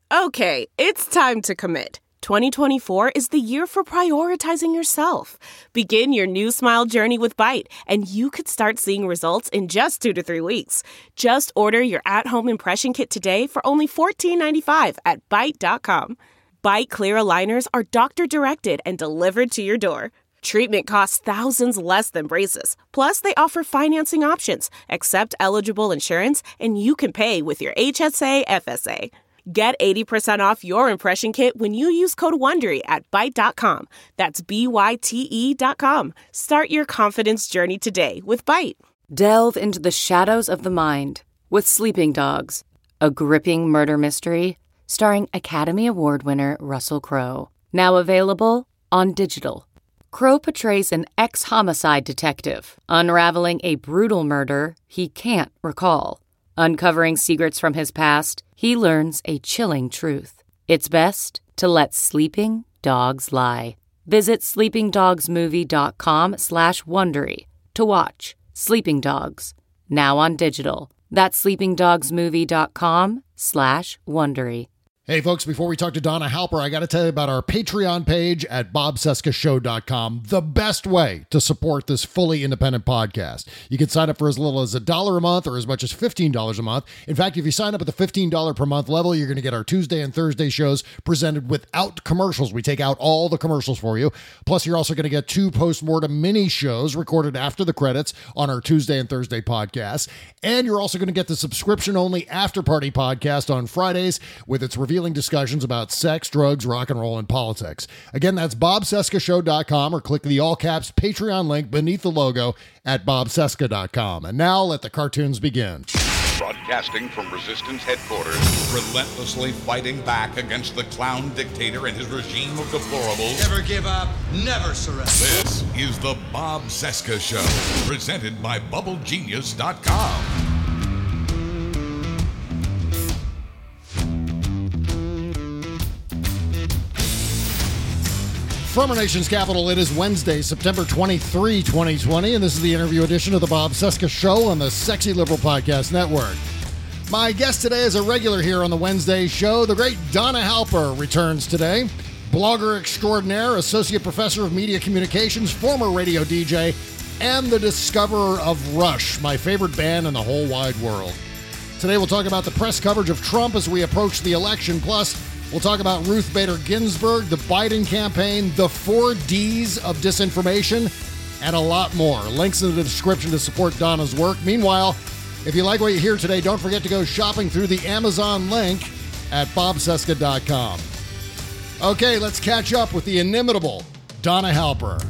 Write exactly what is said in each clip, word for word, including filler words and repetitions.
Okay, it's time to commit. twenty twenty-four is the year for prioritizing yourself. Begin your new smile journey with Byte, and you could start seeing results in just two to three weeks. Just order your at-home impression kit today for only fourteen ninety-five at byte dot com. Byte clear aligners are doctor-directed and delivered to your door. Treatment costs thousands less than braces. Plus, they offer financing options, accept eligible insurance, and you can pay with your H S A F S A. Get eighty percent off your impression kit when you use code WONDERY at byte dot com. That's B Y T E dot com. Start your confidence journey today with Byte. Delve into the shadows of the mind with Sleeping Dogs, a gripping murder mystery starring Academy Award winner Russell Crowe. Now available on digital. Crowe portrays an ex-homicide detective unraveling a brutal murder he can't recall. Uncovering secrets from his past, he learns a chilling truth. It's best to let sleeping dogs lie. Visit sleepingdogsmovie.com slash Wondery to watch Sleeping Dogs, now on digital. That's sleepingdogsmovie.com slash Wondery. Hey, folks, before we talk to Donna Halper, I got to tell you about our Patreon page at bob cesca show dot com, the best way to support this fully independent podcast. You can sign up for as little as a dollar a month or as much as fifteen dollars a month. In fact, if you sign up at the fifteen dollars per month level, you're going to get our Tuesday and Thursday shows presented without commercials. We take out all the commercials for you. Plus, you're also going to get two post-mortem mini shows recorded after the credits on our Tuesday and Thursday podcasts. And you're also going to get the subscription-only After Party podcast on Fridays with its revealing discussions about sex, drugs, rock and roll, and politics. Again, that's bob cesca show dot com or click the all-caps Patreon link beneath the logo at bob cesca dot com. And now let the cartoons begin. Broadcasting from Resistance Headquarters, relentlessly fighting back against the clown dictator and his regime of deplorables. Never give up, never surrender. This is the Bob Cesca Show, presented by bubble genius dot com. From our nation's capital, it is Wednesday, September twenty-third, twenty twenty, and this is the interview edition of the Bob Cesca Show on the Sexy Liberal Podcast Network. My guest today is a regular here on the Wednesday show. The great Donna Halper returns today. Blogger extraordinaire, associate professor of media communications, former radio D J, and the discoverer of Rush, my favorite band in the whole wide world. Today we'll talk about the press coverage of Trump as we approach the election, plus we'll talk about Ruth Bader Ginsburg, the Biden campaign, the four Ds of disinformation, and a lot more. Links in the description to support Donna's work. Meanwhile, if you like what you hear today, don't forget to go shopping through the Amazon link at bob cesca dot com. Okay, let's catch up with the inimitable Donna Halper.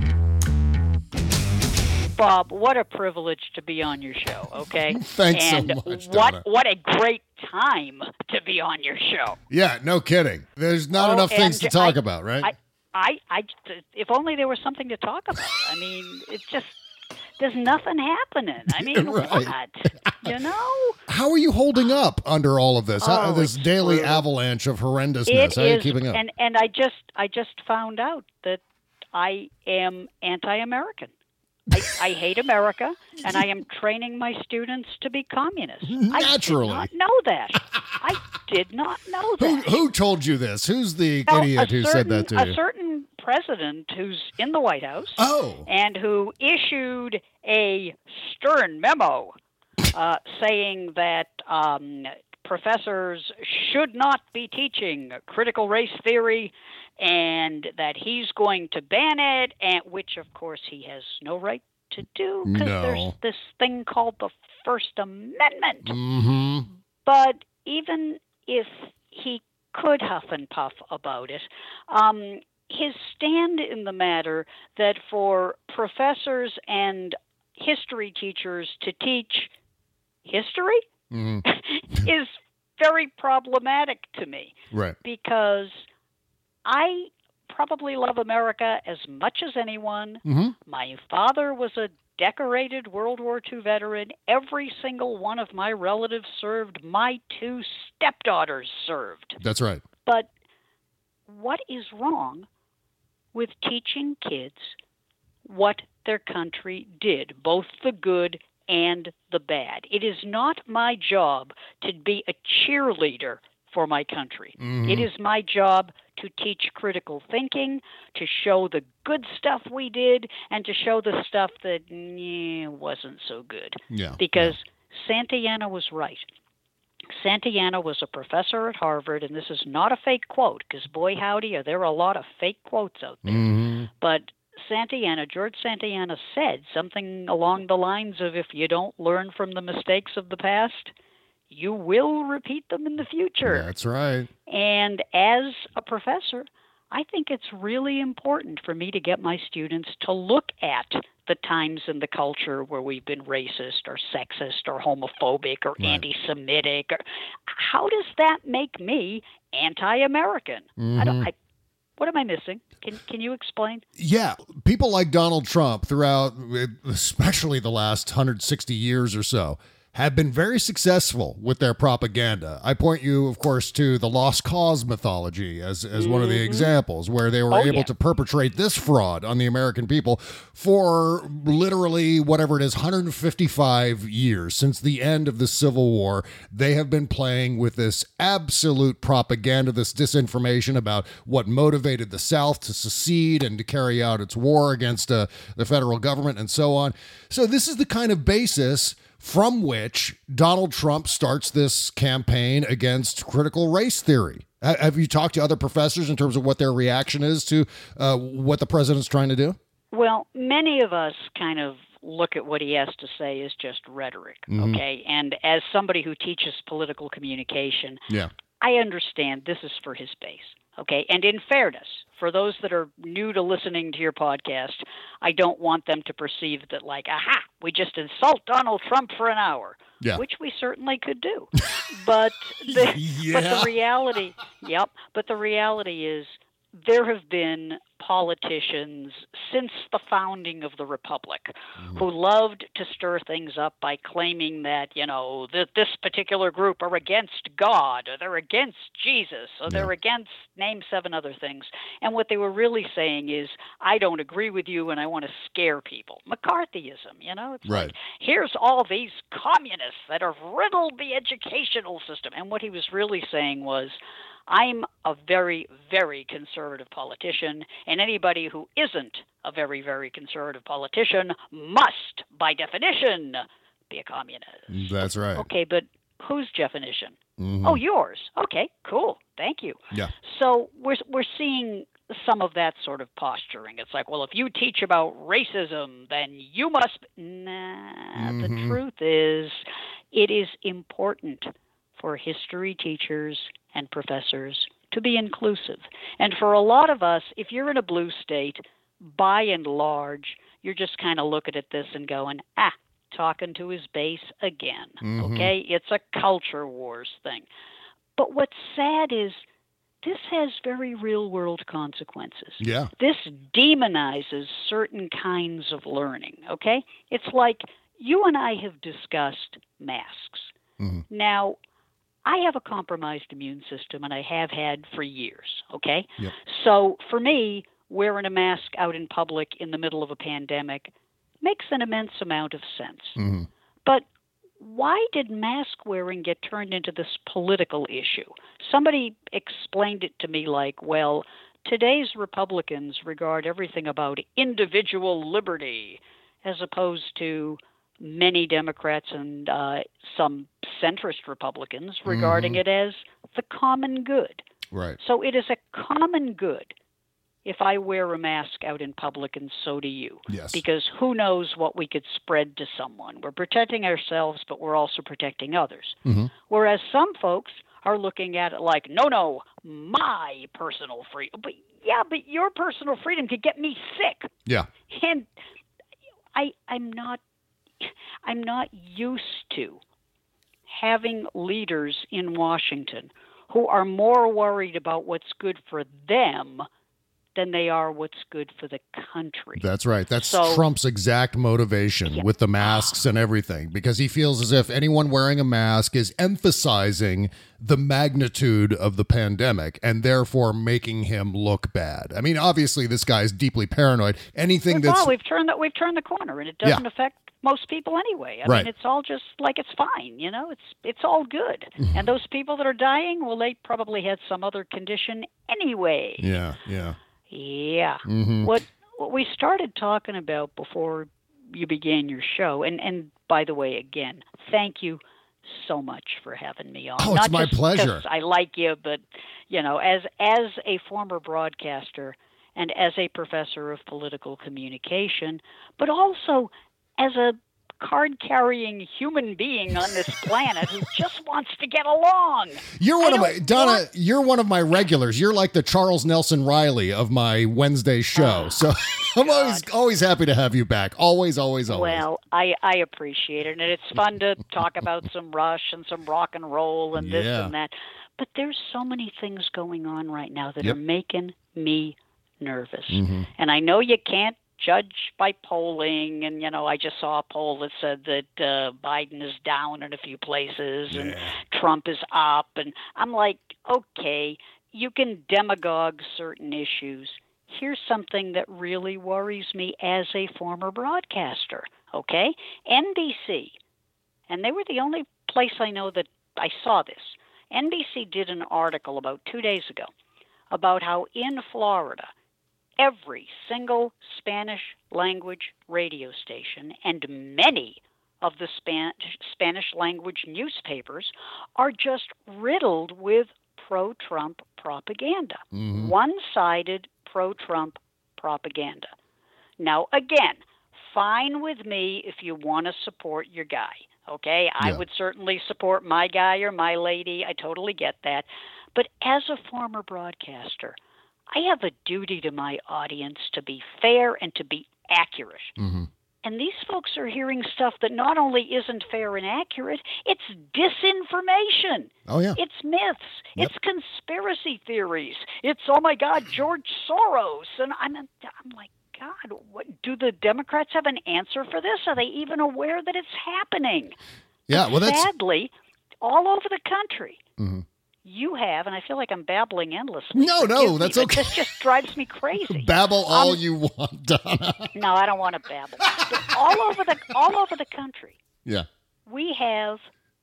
Bob, what a privilege to be on your show, okay? Thanks and so much, what, Donna. what a great time to be on your show. Yeah, no kidding. There's not Oh, enough things to and talk I- about, right? I, I, I, if only there was something to talk about. I mean, it's just, there's nothing happening. I mean, Right. what? You know? How are you holding up under all of this? How, Oh, this it's daily brutal. avalanche of horrendousness. It How are you is, keeping up? and and I just, I just found out that I am anti-American. I, I hate America, and I am training my students to be communists. Naturally. I did not know that. I did not know Who, that. who told you this? Who's the Now, idiot a who certain, said that to a you? certain president who's in the White House Oh. and who issued a stern memo uh, saying that um, professors should not be teaching critical race theory and that he's going to ban it, and which, of course, he has no right to do because No. there's this thing called the First Amendment. Mm-hmm. But even if he could huff and puff about it, um, his stand in the matter that for professors and history teachers to teach history Mm-hmm. is very problematic to me Right. because I probably love America as much as anyone. Mm-hmm. My father was a decorated World War Two veteran. Every single one of my relatives served. My two stepdaughters served. That's right. But what is wrong with teaching kids what their country did, both the good and the bad? It is not my job to be a cheerleader for my country. Mm-hmm. It is my job to teach critical thinking, to show the good stuff we did, and to show the stuff that eh, wasn't so good. Yeah. Because yeah. Santayana was right. Santayana was a professor at Harvard, and this is not a fake quote, because boy howdy, are there a lot of fake quotes out there. Mm-hmm. But Santayana, George Santayana said something along the lines of, if you don't learn from the mistakes of the past, you will repeat them in the future. That's right. And as a professor, I think it's really important for me to get my students to look at the times in the culture where we've been racist or sexist or homophobic or right. anti-Semitic. Or, how does that make me anti-American? Mm-hmm. I don't, I, what am I missing? Can can you explain? Yeah, people like Donald Trump throughout, especially the last one hundred sixty years or so, have been very successful with their propaganda. I point you, of course, to the Lost Cause mythology as, as mm-hmm. one of the examples where they were oh, able yeah. to perpetrate this fraud on the American people for literally whatever it is, one hundred fifty-five years. Since the end of the Civil War, they have been playing with this absolute propaganda, this disinformation about what motivated the South to secede and to carry out its war against uh, the federal government and so on. So this is the kind of basis from which Donald Trump starts this campaign against critical race theory. Have you talked to other professors in terms of what their reaction is to uh, what the president's trying to do? Well, many of us kind of look at what he has to say as just rhetoric, mm-hmm. okay? And as somebody who teaches political communication, yeah. I understand this is for his base, okay? And in fairness, for those that are new to listening to your podcast, I don't want them to perceive that like, aha, we just insult Donald Trump for an hour, yeah. which we certainly could do. but the, yeah. but the reality, yep, but the reality is there have been politicians since the founding of the Republic mm-hmm. who loved to stir things up by claiming that, you know, that this particular group are against God, or they're against Jesus, or they're yeah. against name seven other things. And what they were really saying is, I don't agree with you and I want to scare people. McCarthyism, you know? It's right. like, here's all these communists that have riddled the educational system. And what he was really saying was, I'm a very, very conservative politician, and anybody who isn't a very, very conservative politician must, by definition, be a communist. That's right. Okay, but whose definition? Mm-hmm. Oh, yours. Okay, cool. Thank you. Yeah. So we're we're seeing some of that sort of posturing. It's like, well, if you teach about racism, then you must. Nah, mm-hmm. The truth is, it is important for history teachers and professors to be inclusive. And for a lot of us, if you're in a blue state, by and large, you're just kind of looking at this and going, ah, talking to his base again. Mm-hmm. Okay? It's a culture wars thing. But what's sad is this has very real-world consequences. Yeah. This demonizes certain kinds of learning, okay? It's like you and I have discussed masks. Mm-hmm. Now, I have a compromised immune system, and I have had for years, okay? Yep. So for me, wearing a mask out in public in the middle of a pandemic makes an immense amount of sense. Mm-hmm. But why did mask wearing get turned into this political issue? Somebody explained it to me like, well, today's Republicans regard everything about individual liberty as opposed to many Democrats and uh, some centrist Republicans regarding mm-hmm. it as the common good. Right. So it is a common good if I wear a mask out in public, and so do you. Yes. Because who knows what we could spread to someone. We're protecting ourselves, but we're also protecting others. Mm-hmm. Whereas some folks are looking at it like, no, no, my personal freedom. But yeah, but your personal freedom could get me sick. Yeah. And I, I'm not I'm not used to having leaders in Washington who are more worried about what's good for them than they are what's good for the country. That's right. That's so, Trump's exact motivation yeah. with the masks and everything, because he feels as if anyone wearing a mask is emphasizing the magnitude of the pandemic and therefore making him look bad. I mean, obviously, this guy's deeply paranoid. Anything well, that's... we've turned, the, we've turned the corner, and it doesn't yeah. affect most people anyway. I Right. mean, it's all just like it's fine, you know. It's it's all good. And those people that are dying, well, they probably had some other condition anyway. Yeah, yeah. Yeah. Mm-hmm. What what we started talking about before you began your show, and and by the way, again, thank you so much for having me on. Oh, it's Not my just pleasure. 'cause I like you, but you know, as as a former broadcaster and as a professor of political communication, but also as a card-carrying human being on this planet who just wants to get along. You're one I of my don't Donna. want- You're one of my regulars. You're like the Charles Nelson Riley of my Wednesday show. Oh, so I'm always always happy to have you back. Always, always, always. Well, I, I appreciate it, and it's fun to talk about some Rush and some rock and roll and this Yeah. and that. But there's so many things going on right now that Yep. are making me nervous. Mhm. And I know you can't judge by polling, and, you know, I just saw a poll that said that uh, Biden is down in a few places and Trump is up. And I'm like, okay, you can demagogue certain issues. Here's something that really worries me as a former broadcaster, okay? N B C, and they were the only place I know that I saw this. N B C did an article about two days ago about how in Florida, every single Spanish language radio station and many of the Span- Spanish language newspapers are just riddled with pro-Trump propaganda, Mhm. one-sided pro-Trump propaganda. Now, again, fine with me if you want to support your guy, okay? I Yeah. would certainly support my guy or my lady. I totally get that. But as a former broadcaster, I have a duty to my audience to be fair and to be accurate. Mhm. And these folks are hearing stuff that not only isn't fair and accurate, it's disinformation. Oh yeah. It's myths. Yep. It's conspiracy theories. It's, oh my God, George Soros. And I'm, I'm like, God, what, do the Democrats have an answer for this? Are they even aware that it's happening? Yeah. Well, that's. Sadly, all over the country, Mhm. you have, and I feel like I'm babbling endlessly. No, no, Forgive me, that's but okay. This just drives me crazy. Babble all Um, you want, Donna. No, I don't want to babble. But all over the all over the country, Yeah. we have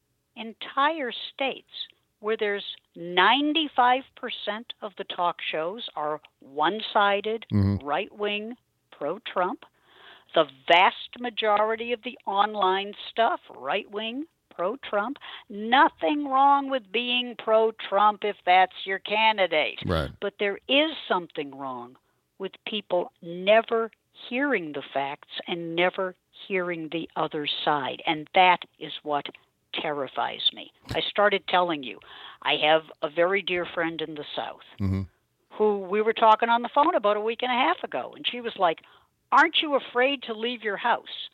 entire states where there's ninety-five percent of the talk shows are one-sided, Mhm. right-wing, pro-Trump. The vast majority of the online stuff, right-wing, pro-Trump. Nothing wrong with being pro-Trump if that's your candidate. Right. But there is something wrong with people never hearing the facts and never hearing the other side. And that is what terrifies me. I started telling you, I have a very dear friend in the South Mhm. who we were talking on the phone about a week and a half ago. And she was like, aren't you afraid to leave your house?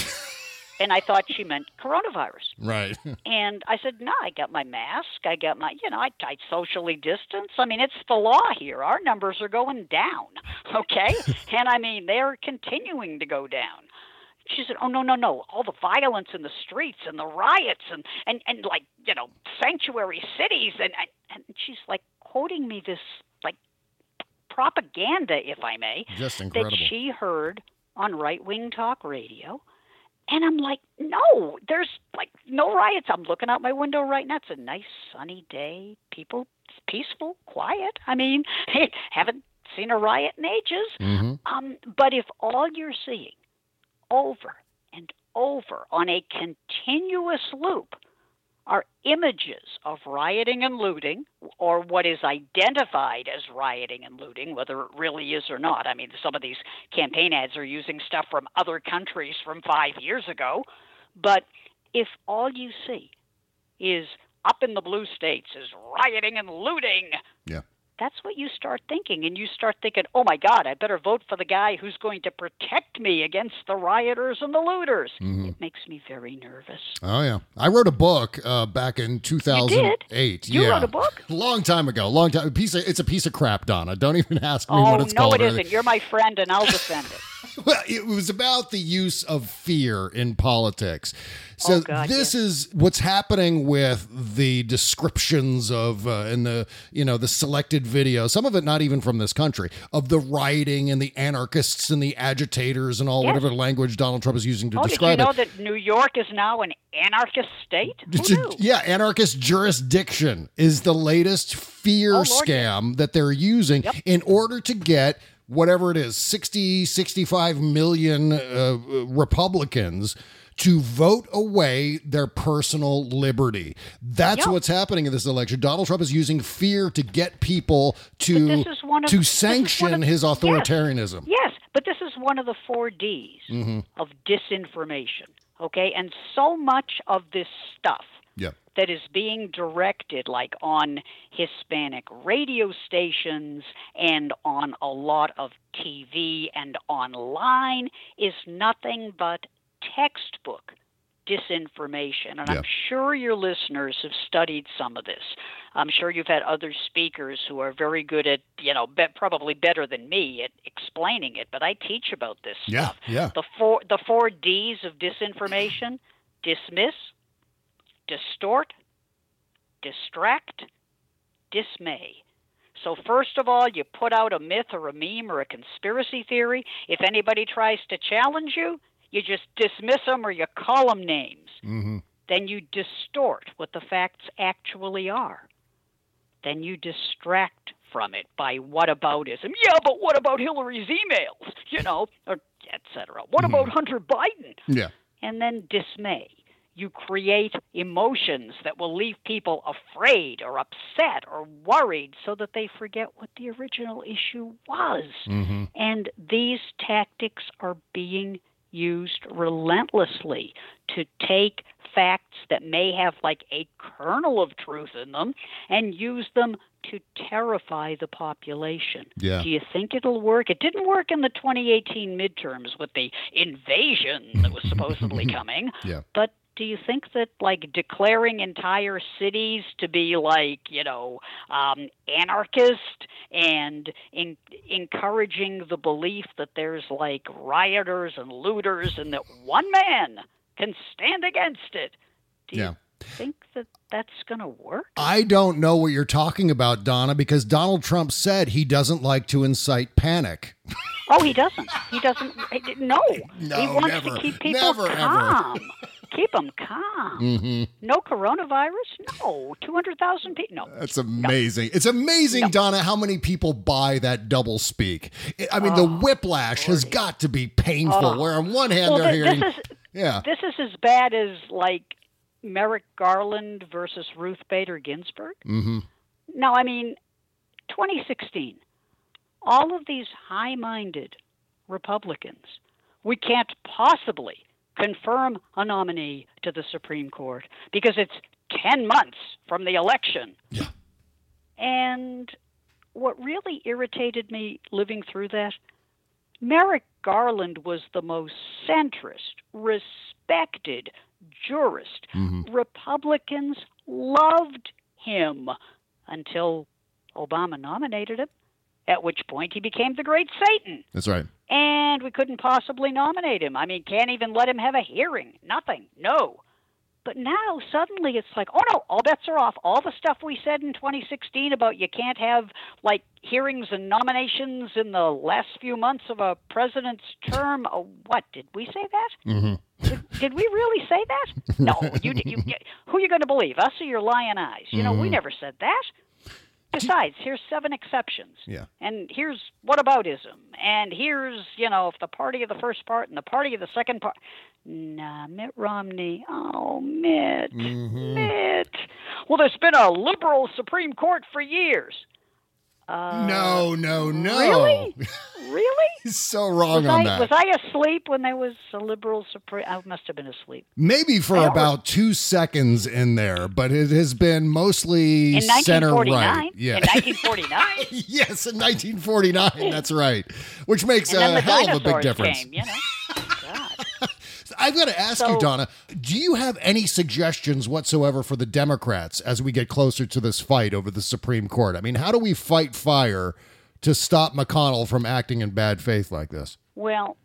And I thought she meant coronavirus. Right. And I said, no, I got my mask. I got my, you know, I, I socially distance. I mean, it's the law here. Our numbers are going down, okay? And I mean, they're continuing to go down. She said, oh, no, no, no. All the violence in the streets and the riots and, and, and like, you know, sanctuary cities. And, and she's like quoting me this, like, propaganda, if I may, Just incredible. that she heard on right-wing talk radio. And I'm like, no, there's like no riots. I'm looking out my window right now. It's a nice sunny day. People, it's peaceful, quiet. I mean, haven't seen a riot in ages. Mhm. Um, but if all you're seeing over and over on a continuous loop are images of rioting and looting, or what is identified as rioting and looting, whether it really is or not. I mean, some of these campaign ads are using stuff from other countries from five years ago. But if all you see is up in the blue states is rioting and looting, Yeah. that's what you start thinking. And you start thinking, oh, my God, I better vote for the guy who's going to protect me against the rioters and the looters. Mhm. It makes me very nervous. Oh yeah. I wrote a book uh, back in two thousand eight. You yeah. wrote a book? Long time ago. Long time. A piece of, it's a piece of crap, Donna. Don't even ask me Oh, what it's no, called. it or isn't. anything. You're my friend, and I'll defend it. Well, it was about the use of fear in politics. So oh, God, this yes. is what's happening with the descriptions of uh, and the you know the selected video, some of it not even from this country, of the rioting and the anarchists and the agitators and all yes. whatever language Donald Trump is using to oh, describe did you know it. that New York is now an anarchist state? Who knew? Yeah, anarchist jurisdiction is the latest fear oh, Lord, scam yes. that they're using yep. in order to get whatever it is, sixty, sixty-five million uh, Republicans to vote away their personal liberty. That's yep. what's happening in this election. Donald Trump is using fear to get people to, of, to sanction of, his authoritarianism. Yes, yes, but this is one of the four Ds mm-hmm. of disinformation, okay? And so much of this stuff yep. that is being directed like on Hispanic radio stations and on a lot of T V and online is nothing but textbook disinformation. And yeah. I'm sure your listeners have studied some of this. I'm sure you've had other speakers who are very good at, you know, be, probably better than me at explaining it, but I teach about this yeah, stuff. Yeah. The four the four Ds of disinformation: dismiss, distort, distract, dismay. So first of all, you put out a myth or a meme or a conspiracy theory. If anybody tries to challenge you, you just dismiss them or you call them names. Mm-hmm. Then you distort what the facts actually are. Then you distract from it by whataboutism. Yeah, but what about Hillary's emails? You know, or et cetera. What mm-hmm. about Hunter Biden? Yeah. And then dismay. You create emotions that will leave people afraid or upset or worried so that they forget what the original issue was. Mm-hmm. And these tactics are being used relentlessly to take facts that may have like a kernel of truth in them and use them to terrify the population. Yeah. Do you think it'll work? It didn't work in the twenty eighteen midterms with the invasion that was supposedly coming. Yeah. But do you think that, like, declaring entire cities to be, like, you know, um, anarchist and in- encouraging the belief that there's, like, rioters and looters and that one man can stand against it, do yeah. you think that that's going to work? I don't know what you're talking about, Donna, because Donald Trump said he doesn't like to incite panic. Oh, he doesn't. He doesn't. No. No, he wants never. to keep people Never, calm. Keep them calm. Mm-hmm. No coronavirus? No. two hundred thousand people? No. That's amazing. No. It's amazing, no. Donna, how many people buy that double speak. I mean, oh, the whiplash Lordy. has got to be painful, oh. where on one hand well, they're th- hearing... This is, yeah. this is as bad as, like, Merrick Garland versus Ruth Bader Ginsburg. Mm-hmm. No, I mean, twenty sixteen, all of these high-minded Republicans, we can't possibly confirm a nominee to the Supreme Court because it's ten months from the election. Yeah. And what really irritated me living through that, Merrick Garland was the most centrist, respected jurist. Mm-hmm. Republicans loved him until Obama nominated him, at which point he became the great Satan. That's right. And we couldn't possibly nominate him. I mean, can't even let him have a hearing. Nothing. No. But now, suddenly, it's like, oh, no, all bets are off. All the stuff we said in twenty sixteen about you can't have, like, hearings and nominations in the last few months of a president's term. Oh, what, did we say that? Mm-hmm. Did, did we really say that? No. You, you, you, who are you going to believe, us or your lying eyes? You know, mm-hmm. we never said that. Besides, here's seven exceptions. Yeah. And here's whataboutism. And here's, you know, if the party of the first part and the party of the second part. Nah, Mitt Romney. Oh, Mitt. Mm-hmm. Mitt. Well, there's been a liberal Supreme Court for years. Uh, no, no, no. Really? Really? He's so wrong was on I, that. Was I asleep when there was a liberal Supreme? I must have been asleep. Maybe for about two seconds in there, but it has been mostly in center right. In Yeah. nineteen forty-nine? Yes, in nineteen forty-nine. That's right. Which makes and then a the hell of a big dinosaurs difference. Came, you know? God. I've got to ask so, you, Donna, do you have any suggestions whatsoever for the Democrats as we get closer to this fight over the Supreme Court? I mean, how do we fight fire to stop McConnell from acting in bad faith like this? Well,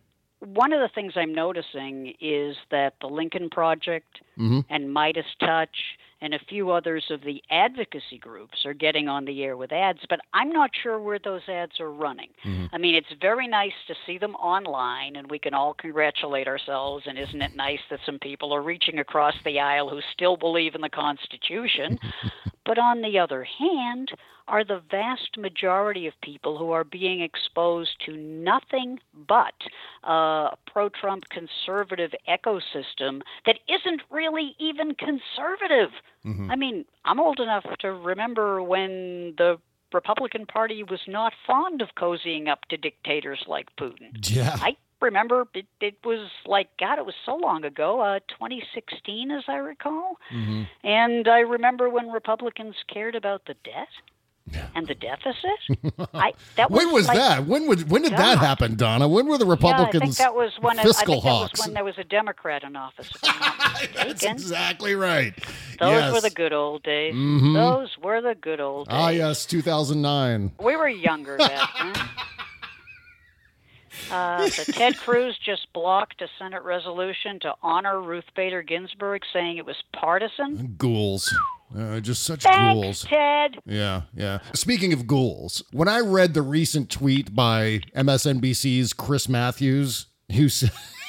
one of the things I'm noticing is that the Lincoln Project Mm-hmm. and Midas Touch and a few others of the advocacy groups are getting on the air with ads, but I'm not sure where those ads are running. Mm-hmm. I mean, it's very nice to see them online, and we can all congratulate ourselves, and isn't it nice that some people are reaching across the aisle who still believe in the Constitution? But on the other hand, are the vast majority of people who are being exposed to nothing but uh, a pro-Trump conservative ecosystem that isn't really even conservative. Mm-hmm. I mean, I'm old enough to remember when the Republican Party was not fond of cozying up to dictators like Putin. Yeah. I remember it, it was like, God, it was so long ago, uh, twenty sixteen, as I recall. Mm-hmm. And I remember when Republicans cared about the debt and the deficit. I that was When was like, that? When would when did God. that happen, Donna? When were the Republicans Yeah, I think that was when I fiscal think that hawks? was when there was a Democrat in office. If I'm not That's mistaken. exactly right. Those yes. were the good old days. Mhm. Those were the good old days. Ah, yes, two thousand nine. We were younger back then. Uh, so Ted Cruz just blocked a Senate resolution to honor Ruth Bader Ginsburg, saying it was partisan. Ghouls. Uh, just such Thanks, ghouls. Ted. Yeah, yeah. Speaking of ghouls, when I read the recent tweet by M S N B C's Chris Matthews, who said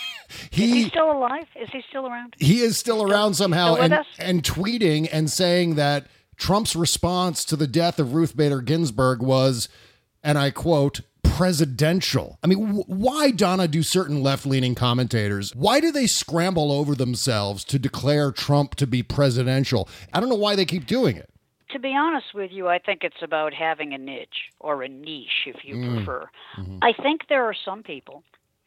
he, Is he still alive? Is he still around? he is still around somehow, still with and, us? and tweeting and saying that Trump's response to the death of Ruth Bader Ginsburg was, and I quote, presidential. I mean, wh- why, Donna, do certain left-leaning commentators, why do they scramble over themselves to declare Trump to be presidential? I don't know why they keep doing it. To be honest with you, I think it's about having a niche or a niche, if you Mm. prefer. Mm-hmm. I think there are some people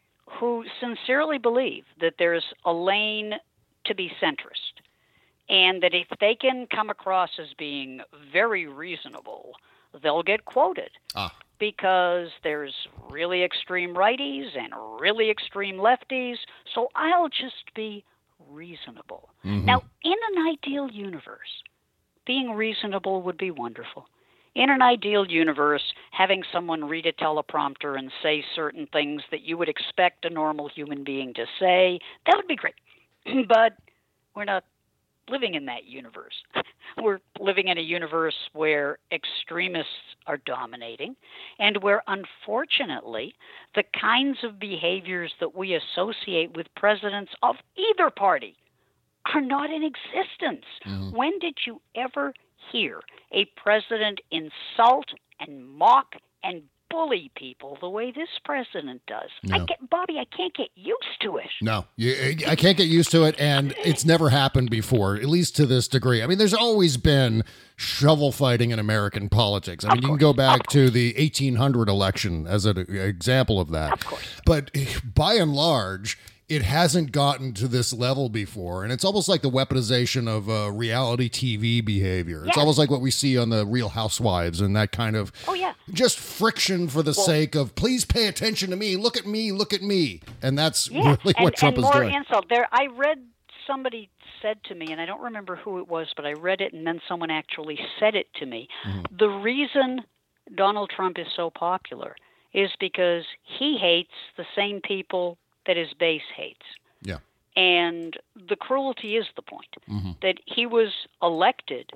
who sincerely believe that there's a lane to be centrist, and that if they can come across as being very reasonable, they'll get quoted. Ah. Because there's really extreme righties and really extreme lefties, so I'll just be reasonable. Mm-hmm. Now, in an ideal universe, being reasonable would be wonderful. In an ideal universe, having someone read a teleprompter and say certain things that you would expect a normal human being to say, that would be great. But we're not living in that universe. We're living in a universe where extremists are dominating, and where, unfortunately, the kinds of behaviors that we associate with presidents of either party are not in existence. Mm-hmm. When did you ever hear a president insult and mock and bully people the way this president does? No. I get, Bobby, I can't get used to it. No, you, I can't get used to it, and it's never happened before, at least to this degree. I mean, there's always been shovel fighting in American politics. I mean, you can go back to the eighteen hundred election as an example of that. Of course. But by and large, it hasn't gotten to this level before, and it's almost like the weaponization of uh, reality T V behavior. It's Yeah. almost like what we see on the Real Housewives and that kind of Oh, yeah. just friction for the Well- sake of, please pay attention to me, look at me, look at me. And that's Yeah, really and, what Trump and is more doing. insult. There, I read somebody said to me, and I don't remember who it was, but I read it, and then someone actually said it to me. Mm-hmm. The reason Donald Trump is so popular is because he hates the same people that his base hates. Yeah. And the cruelty is the point, Mm-hmm. that he was elected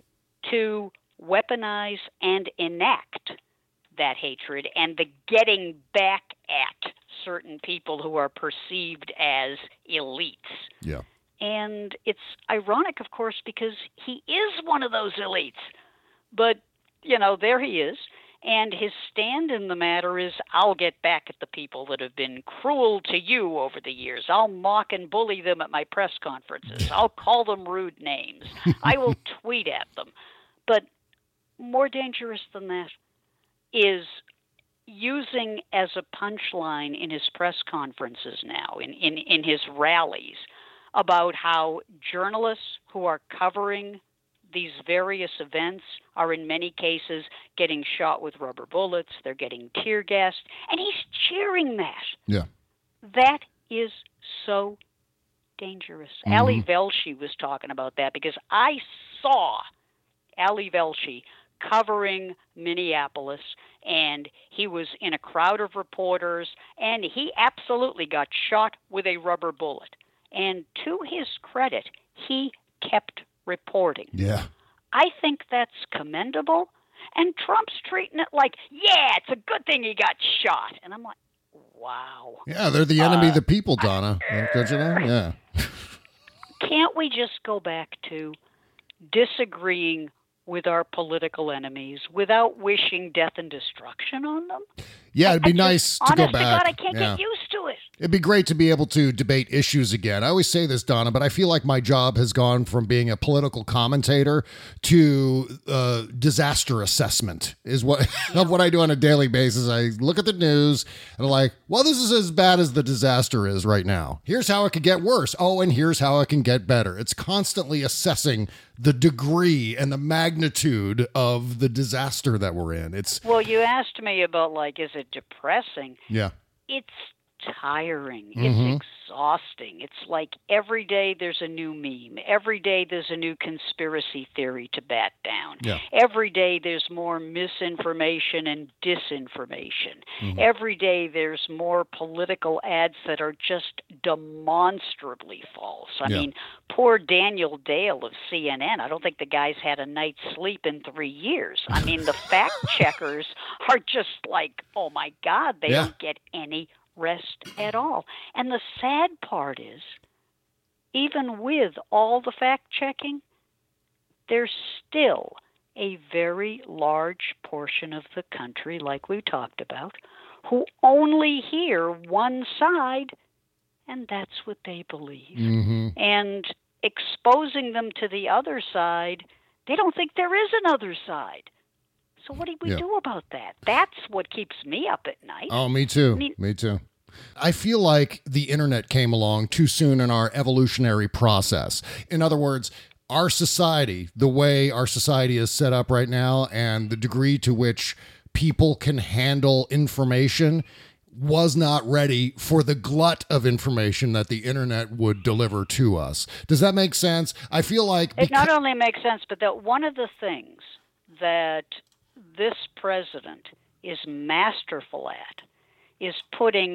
to weaponize and enact that hatred and the getting back at certain people who are perceived as elites. Yeah. And it's ironic, of course, because he is one of those elites. But, you know, there he is. And his stand in the matter is, I'll get back at the people that have been cruel to you over the years. I'll mock and bully them at my press conferences. I'll call them rude names. I will tweet at them. But more dangerous than that is using as a punchline in his press conferences now, in, in, in his rallies, about how journalists who are covering these various events are in many cases getting shot with rubber bullets, they're getting tear gassed, and he's cheering that. Yeah. That is so dangerous. Mm-hmm. Ali Velshi was talking about that because I saw Ali Velshi covering Minneapolis, and he was in a crowd of reporters, and he absolutely got shot with a rubber bullet. And to his credit, he kept reporting. Yeah. I think that's commendable. And Trump's treating it like, yeah, it's a good thing he got shot. And I'm like, wow. Yeah, they're the enemy uh, of the people, Donna. Don't you know? Yeah. Can't we just go back to disagreeing with our political enemies without wishing death and destruction on them? Yeah, it'd be I nice just, to go honest back. To God, I can't yeah. get used to it. It'd be great to be able to debate issues again. I always say this, Donna, but I feel like my job has gone from being a political commentator to uh, disaster assessment is what of what I do on a daily basis. I look at the news and I'm like, well, this is as bad as the disaster is right now. Here's how it could get worse. Oh, and here's how it can get better. It's constantly assessing the degree and the magnitude of the disaster that we're in. It's Well, you asked me about, like, is it depressing? Yeah. It's tiring. Mm-hmm. It's exhausting. It's like every day there's a new meme. Every day there's a new conspiracy theory to bat down. Yeah. Every day there's more misinformation and disinformation. Mm-hmm. Every day there's more political ads that are just demonstrably false. I yeah. mean, poor Daniel Dale of C N N. I don't think the guy's had a night's sleep in three years. I mean, the fact checkers are just like, oh my God, they yeah. don't get any rest at all. And the sad part is, even with all the fact-checking, there's still a very large portion of the country, like we talked about, who only hear one side, and that's what they believe. Mm-hmm. And exposing them to the other side, they don't think there is another side. So what do we yeah. do about that? That's what keeps me up at night. Oh, me too. I mean, me too. I feel like the internet came along too soon in our evolutionary process. In other words, our society, the way our society is set up right now and the degree to which people can handle information was not ready for the glut of information that the internet would deliver to us. Does that make sense? I feel like... It not only makes sense, but that one of the things that this president is masterful at is putting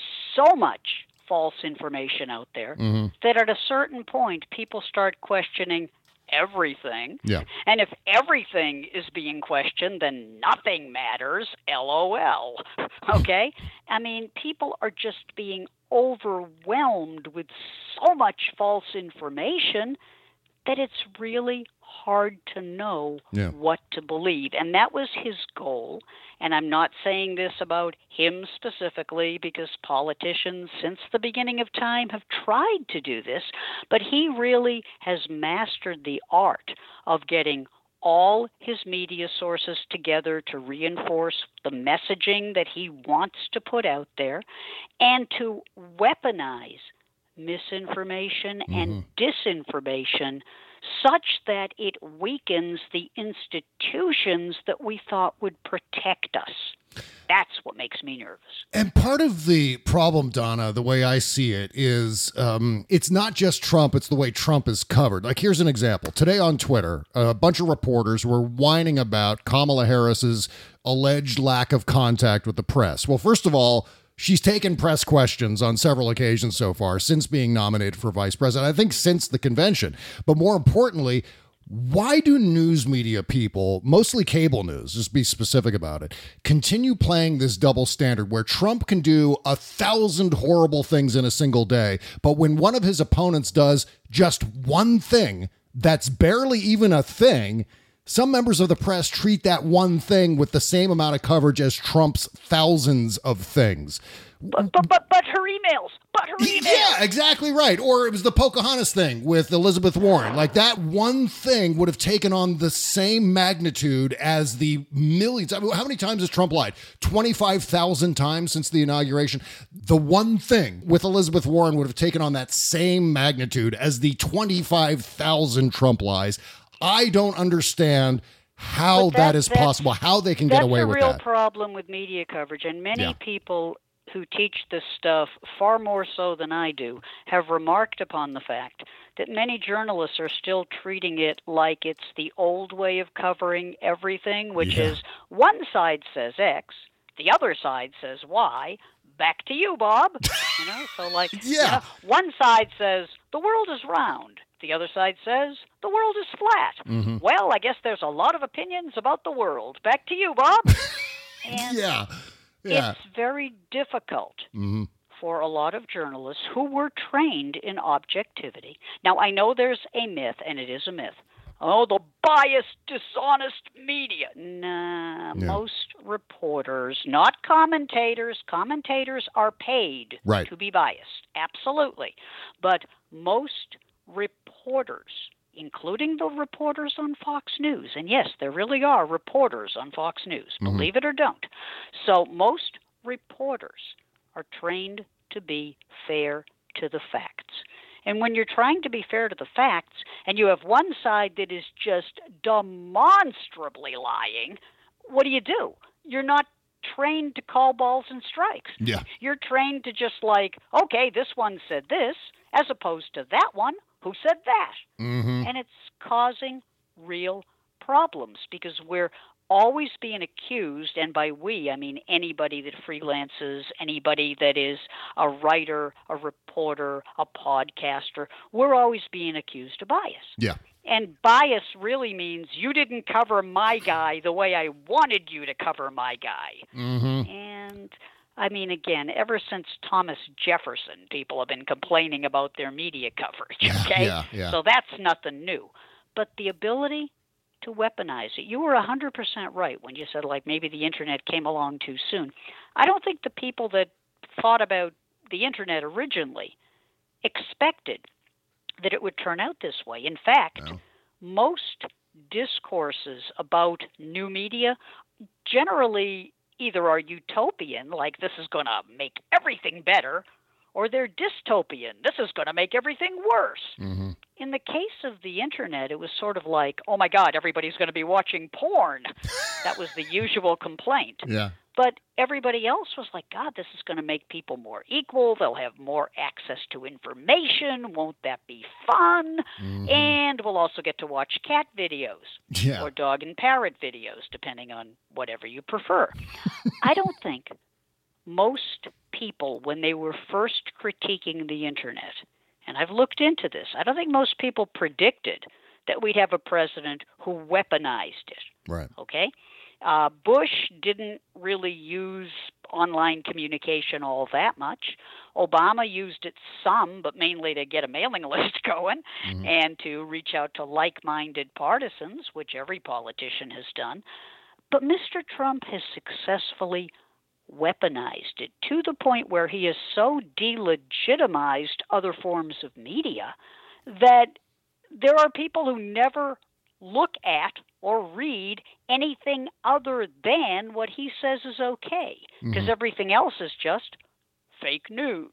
so much false information out there mm-hmm. that at a certain point people start questioning everything. Yeah. And if everything is being questioned, then nothing matters, LOL. Okay? I mean, people are just being overwhelmed with so much false information that it's really hard to know yeah. what to believe. And that was his goal. And I'm not saying this about him specifically because politicians since the beginning of time have tried to do this, but he really has mastered the art of getting all his media sources together to reinforce the messaging that he wants to put out there and to weaponize misinformation mm-hmm. and disinformation such that it weakens the institutions that we thought would protect us. That's what makes me nervous. And part of the problem, Donna, the way I see it, is um, it's not just Trump, it's the way Trump is covered. Like, here's an example. Today on Twitter, a bunch of reporters were whining about Kamala Harris's alleged lack of contact with the press. Well, first of all, she's taken press questions on several occasions so far since being nominated for vice president, I think since the convention. But more importantly, why do news media people, mostly cable news, just be specific about it, continue playing this double standard where Trump can do a thousand horrible things in a single day, but when one of his opponents does just one thing that's barely even a thing, some members of the press treat that one thing with the same amount of coverage as Trump's thousands of things. But but but, but her emails, but her emails. Yeah, exactly right. Or it was the Pocahontas thing with Elizabeth Warren. Like, that one thing would have taken on the same magnitude as the millions. I mean, how many times has Trump lied? twenty-five thousand times since the inauguration. The one thing with Elizabeth Warren would have taken on that same magnitude as the twenty-five thousand Trump lies. I don't understand how that, that is possible, how they can get away with that. That's a real problem with media coverage, and many yeah. people who teach this stuff far more so than I do have remarked upon the fact that many journalists are still treating it like it's the old way of covering everything, which Yeah. is one side says X, the other side says Y. Back to you, Bob. You know, so like, Yeah. you know, one side says the world is round. The other side says the world is flat. Mm-hmm. Well, I guess there's a lot of opinions about the world. Back to you, Bob. And Yeah. Yeah. it's very difficult Mm-hmm. for a lot of journalists who were trained in objectivity. Now, I know there's a myth, and it is a myth. Oh, the biased, dishonest media. Nah, Yeah. most reporters, not commentators, commentators are paid Right. to be biased, absolutely. But most reporters, including the reporters on Fox News, and yes, there really are reporters on Fox News, Mm-hmm. believe it or don't. So most reporters are trained to be fair to the facts. And when you're trying to be fair to the facts and you have one side that is just demonstrably lying, what do you do? You're not trained to call balls and strikes. Yeah. You're trained to just like, okay, this one said this, as opposed to that one who said that. Mm-hmm. And it's causing real problems because we're always being accused, and by we, I mean anybody that freelances, anybody that is a writer, a reporter, a podcaster, we're always being accused of bias. Yeah. And bias really means you didn't cover my guy the way I wanted you to cover my guy. Mm-hmm. And I mean, again, ever since Thomas Jefferson, people have been complaining about their media coverage, okay? Yeah, yeah. So that's nothing new. But the ability to weaponize it, you were one hundred percent right when you said, like, maybe the Internet came along too soon. I don't think the people that thought about the Internet originally expected that it would turn out this way. In fact, No. most discourses about new media generally either are utopian, like this is going to make everything better, or they're dystopian, this is going to make everything worse. Mm-hmm. In the case of the Internet, it was sort of like, oh my God, everybody's going to be watching porn. That was the usual complaint. Yeah. But everybody else was like, God, this is going to make people more equal. They'll have more access to information. Won't that be fun? Mm-hmm. And we'll also get to watch cat videos Yeah. or dog and parrot videos, depending on whatever you prefer. I don't think most people, when they were first critiquing the Internet, and I've looked into this, I don't think most people predicted that we'd have a president who weaponized it. Right. Okay? Uh, Bush didn't really use online communication all that much. Obama used it some, but mainly to get a mailing list going Mm-hmm. and to reach out to like-minded partisans, which every politician has done. But Mister Trump has successfully weaponized it to the point where he has so delegitimized other forms of media that there are people who never look at or read anything other than what he says is okay, because Mhm. everything else is just fake news.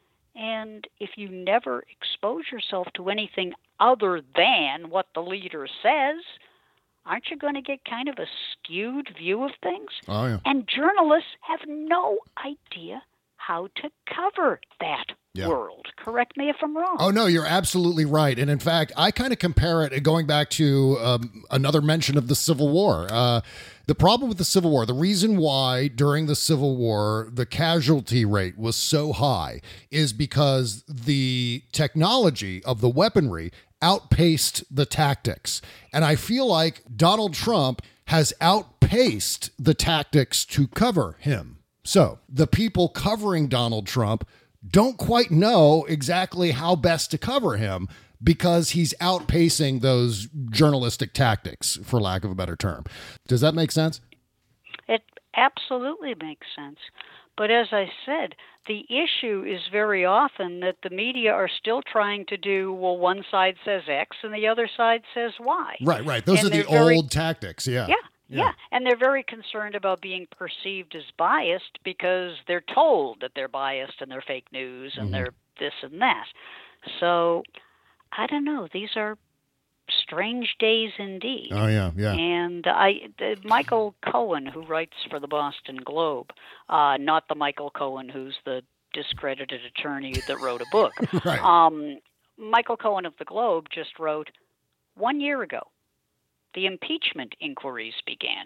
And if you never expose yourself to anything other than what the leader says, aren't you going to get kind of a skewed view of things? Oh, yeah. And journalists have no idea how to cover that Yeah. world. Correct me if I'm wrong. Oh, no, you're absolutely right. And in fact, I kind of compare it, going back to um, another mention of the Civil War. Uh, the problem with the Civil War, the reason why during the Civil War the casualty rate was so high is because the technology of the weaponry outpaced the tactics. And I feel like Donald Trump has outpaced the tactics to cover him. So the people covering Donald Trump don't quite know exactly how best to cover him because he's outpacing those journalistic tactics, for lack of a better term. Does that make sense? It absolutely makes sense. But as I said, the issue is very often that the media are still trying to do, well, one side says X and the other side says Y. Right, right. Those And are the they're very- old tactics. Yeah. Yeah, yeah. And they're very concerned about being perceived as biased because they're told that they're biased and they're fake news and Mhm. they're this and that. So, I don't know. These are strange days indeed. Oh, yeah, yeah. And I, the, Michael Cohen, who writes for the Boston Globe, uh, not the Michael Cohen who's the discredited attorney that wrote a book. Right. Um, Michael Cohen of the Globe just wrote, one year ago, the impeachment inquiries began.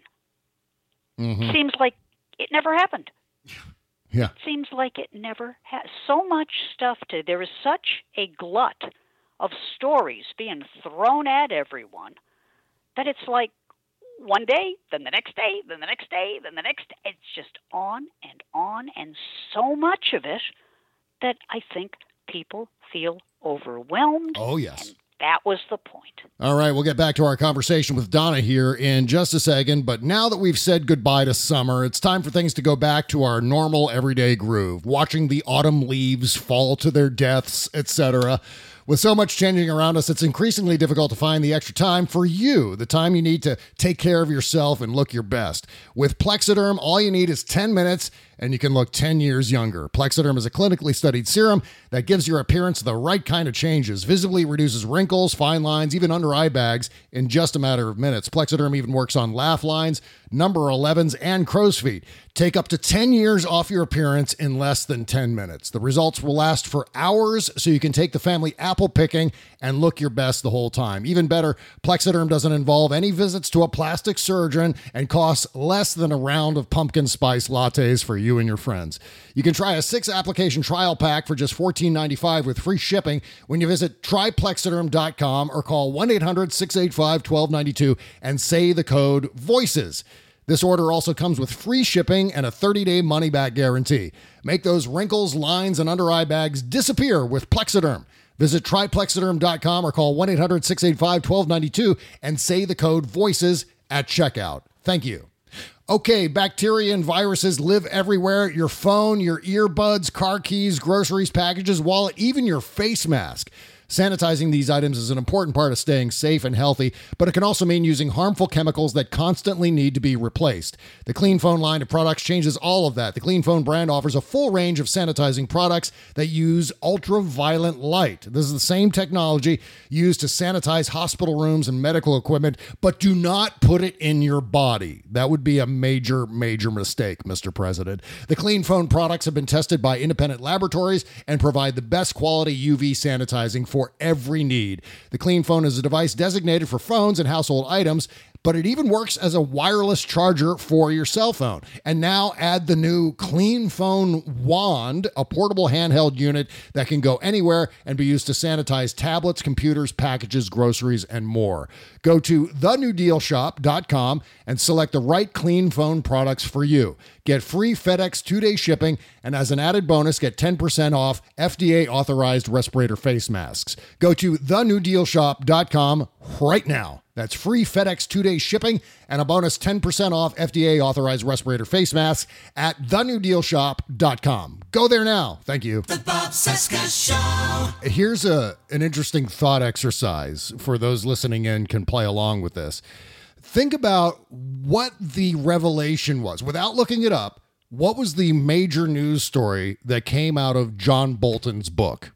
Mm-hmm. Seems like it never happened. Yeah. Seems like it never has. So much stuff to, there is such a glut of stories being thrown at everyone that it's like one day, then the next day, then the next day, then the next day. It's just on and on, and so much of it that I think people feel overwhelmed. Oh, yes. And that was the point. All right, we'll get back to our conversation with Donna here in just a second. But now that we've said goodbye to summer, it's time for things to go back to our normal everyday groove, watching the autumn leaves fall to their deaths, et cetera. With so much changing around us, it's increasingly difficult to find the extra time for you, the time you need to take care of yourself and look your best. With Plexiderm, all you need is ten minutes, and you can look ten years younger. Plexiderm is a clinically studied serum that gives your appearance the right kind of changes, visibly reduces wrinkles, fine lines, even under eye bags in just a matter of minutes. Plexiderm even works on laugh lines, number elevens, and crow's feet. Take up to ten years off your appearance in less than ten minutes. The results will last for hours, so you can take the family apple picking and look your best the whole time. Even better, Plexiderm doesn't involve any visits to a plastic surgeon and costs less than a round of pumpkin spice lattes for you and your friends. You can try a six-application trial pack for just fourteen ninety-five with free shipping when you visit try plexiderm dot com or call one eight hundred six eight five one two nine two and say the code VOICES. This order also comes with free shipping and a thirty-day money-back guarantee. Make those wrinkles, lines, and under-eye bags disappear with Plexiderm. Visit try plexiderm dot com or call one eight hundred six eight five one two nine two and say the code VOICES at checkout. Thank you. Okay, bacteria and viruses live everywhere. Your phone, your earbuds, car keys, groceries, packages, wallet, even your face mask. Sanitizing these items is an important part of staying safe and healthy, but it can also mean using harmful chemicals that constantly need to be replaced. The Clean Phone line of products changes all of that. The Clean Phone brand offers a full range of sanitizing products that use ultraviolet light. This is the same technology used to sanitize hospital rooms and medical equipment, but do not put it in your body. That would be a major, major mistake, Mister President. The Clean Phone products have been tested by independent laboratories and provide the best quality U V sanitizing for every need. The Clean Phone is a device designated for phones and household items, but it even works as a wireless charger for your cell phone. And now add the new Clean Phone Wand, a portable handheld unit that can go anywhere and be used to sanitize tablets, computers, packages, groceries, and more. Go to the new deal shop dot com and select the right Clean Phone products for you. Get free FedEx two-day shipping, and as an added bonus, get ten percent off F D A-authorized respirator face masks. Go to the new deal shop dot com right now. That's free FedEx two-day shipping and a bonus ten percent off F D A-authorized respirator face masks at the new deal shop dot com. Go there now. Thank you. The Bob Cesca Show. Here's a an interesting thought exercise for those listening in can play along with this. Think about what the revelation was. Without looking it up, what was the major news story that came out of John Bolton's book?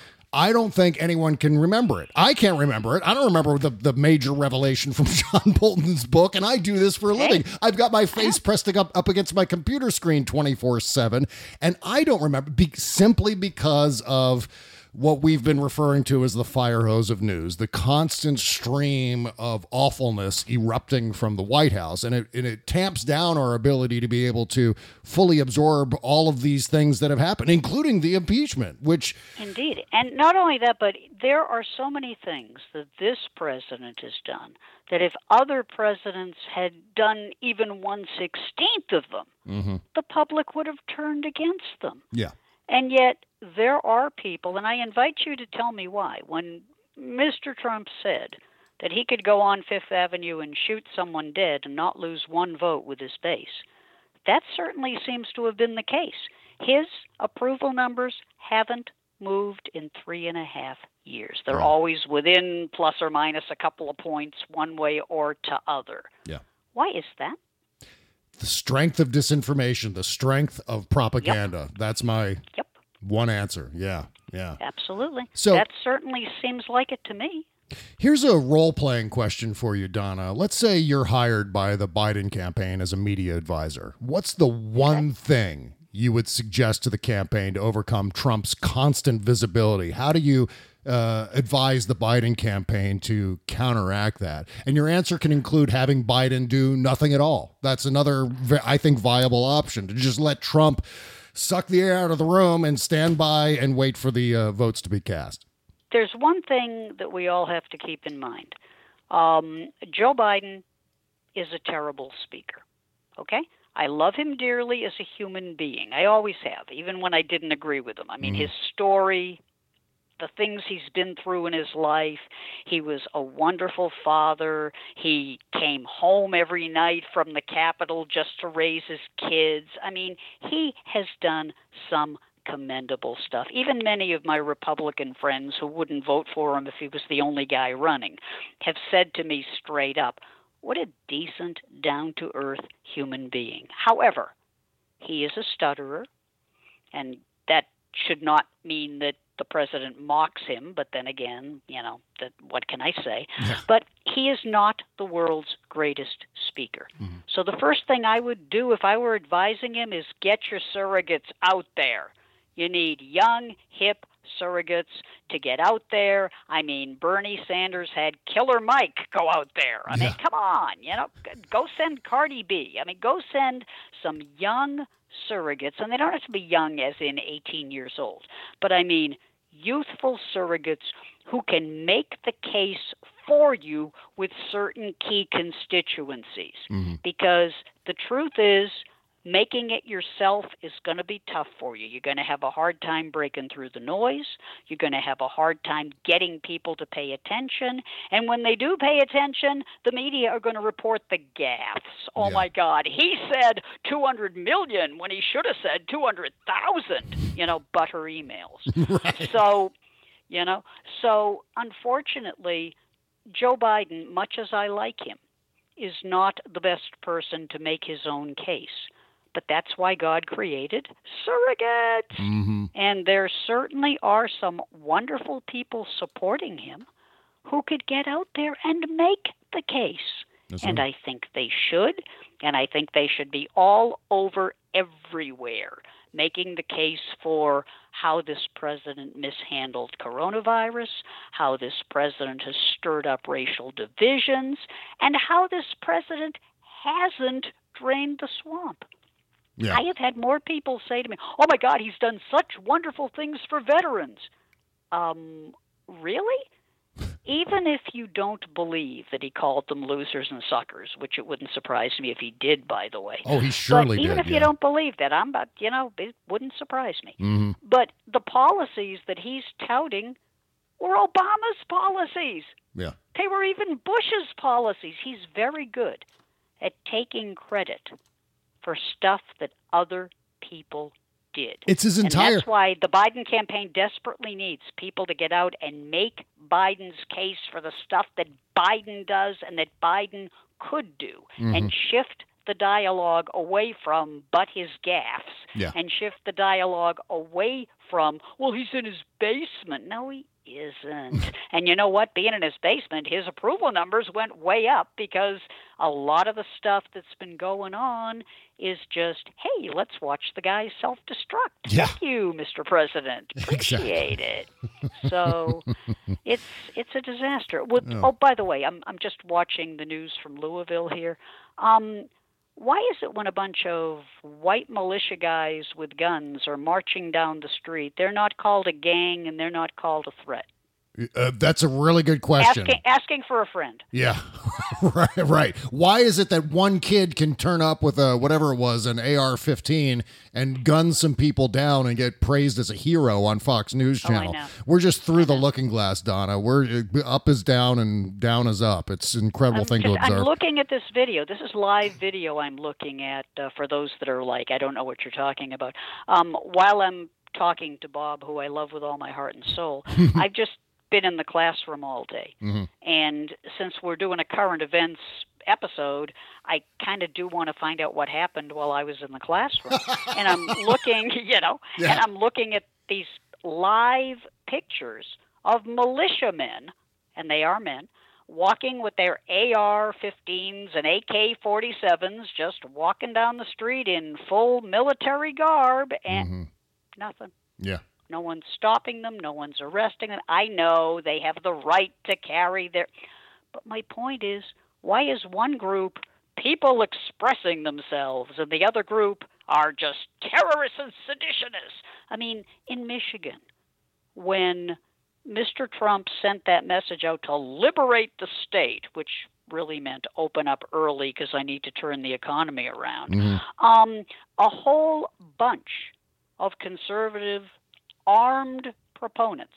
I don't think anyone can remember it. I can't remember it. I don't remember the, the major revelation from John Bolton's book, and I do this for a living. I've got my face pressed up, up against my computer screen twenty-four seven, and I don't remember be, simply because of what we've been referring to as the fire hose of news, the constant stream of awfulness erupting from the White House. And it, and it tamps down our ability to be able to fully absorb all of these things that have happened, including the impeachment, which... Indeed. And not only that, but there are so many things that this president has done that if other presidents had done even one sixteenth of them, mm-hmm. the public would have turned against them. Yeah. And yet there are people, and I invite you to tell me why. When Mister Trump said that he could go on Fifth Avenue and shoot someone dead and not lose one vote with his base, that certainly seems to have been the case. His approval numbers haven't moved in three and a half years. They're right. always within plus or minus a couple of points one way or to other. Yeah. Why is that? The strength of disinformation, the strength of propaganda. Yep. That's my yep. one answer. Yeah, yeah. Absolutely. So that certainly seems like it to me. Here's a role-playing question for you, Donna. Let's say you're hired by the Biden campaign as a media advisor. What's the one okay. thing you would suggest to the campaign to overcome Trump's constant visibility? How do you uh, advise the Biden campaign to counteract that? And your answer can include having Biden do nothing at all. That's another, I think, viable option, to just let Trump suck the air out of the room and stand by and wait for the uh, votes to be cast. There's one thing that we all have to keep in mind. Um, Joe Biden is a terrible speaker, okay? I love him dearly as a human being. I always have, even when I didn't agree with him. I mean, mm-hmm. his story, the things he's been through in his life. He was a wonderful father. He came home every night from the Capitol just to raise his kids. I mean, he has done some commendable stuff. Even many of my Republican friends who wouldn't vote for him if he was the only guy running have said to me straight up, what a decent, down-to-earth human being. However, he is a stutterer, and that should not mean that the president mocks him, but then again, you know, that, what can I say? Yeah. But he is not the world's greatest speaker. Mm-hmm. So the first thing I would do if I were advising him is get your surrogates out there. You need young, hip surrogates to get out there. I mean, Bernie Sanders had Killer Mike go out there. I yeah. mean, come on, you know, go send Cardi B. I mean, go send some young surrogates, and they don't have to be young as in eighteen years old, but I mean youthful surrogates who can make the case for you with certain key constituencies. Mm-hmm. Because the truth is, making it yourself is going to be tough for you. You're going to have a hard time breaking through the noise. You're going to have a hard time getting people to pay attention. And when they do pay attention, the media are going to report the gaffes. Oh, yeah. my God. He said two hundred million when he should have said two hundred thousand, you know, butter emails. Right. So, you know, so unfortunately, Joe Biden, much as I like him, is not the best person to make his own case. But that's why God created surrogates. Mm-hmm. And there certainly are some wonderful people supporting him who could get out there and make the case. That's and right. I think they should. And I think they should be all over everywhere, making the case for how this president mishandled coronavirus, how this president has stirred up racial divisions, and how this president hasn't drained the swamp. Yeah. I have had more people say to me, oh, my God, he's done such wonderful things for veterans. Um, really? Even if you don't believe that he called them losers and suckers, which it wouldn't surprise me if he did, by the way. Oh, he surely did. Even did, if yeah. you don't believe that, I'm about, you know, it wouldn't surprise me. Mm-hmm. But the policies that he's touting were Obama's policies. Yeah. They were even Bush's policies. He's very good at taking credit for stuff that other people did. It's his entire... And that's why the Biden campaign desperately needs people to get out and make Biden's case for the stuff that Biden does and that Biden could do, mm-hmm. and shift the dialogue away from but his gaffes, yeah. and shift the dialogue away from, well, he's in his basement. No, he isn't. And you know what? Being in his basement, his approval numbers went way up because a lot of the stuff that's been going on is just, hey, let's watch the guy self-destruct. Yeah. Thank you, Mister President. Appreciate exactly. it. So it's it's a disaster. Well, oh. oh, by the way, I'm I'm just watching the news from Louisville here. Um, why is it when a bunch of white militia guys with guns are marching down the street, they're not called a gang and they're not called a threat? Uh, that's a really good question. Asking, asking for a friend. Yeah, right, right. Why is it that one kid can turn up with a, whatever it was, an A R fifteen and gun some people down and get praised as a hero on Fox News Channel? Oh, We're just through the looking glass, Donna. We're up is down and down is up. It's an incredible I'm thing just, to observe. I'm looking at this video. This is live video I'm looking at uh, for those that are like, I don't know what you're talking about. Um, while I'm talking to Bob, who I love with all my heart and soul, I've just been in the classroom all day. Mm-hmm. And since we're doing a current events episode, I kind of do want to find out what happened while I was in the classroom. And I'm looking, you know, yeah. and I'm looking at these live pictures of militiamen, and they are men, walking with their A R fifteens and A K forty-sevens, just walking down the street in full military garb, and mm-hmm. nothing. Yeah. No one's stopping them. No one's arresting them. I know they have the right to carry their... But my point is, why is one group people expressing themselves and the other group are just terrorists and seditionists? I mean, in Michigan, when Mister Trump sent that message out to liberate the state, which really meant open up early because I need to turn the economy around, mm-hmm. um, a whole bunch of conservative armed proponents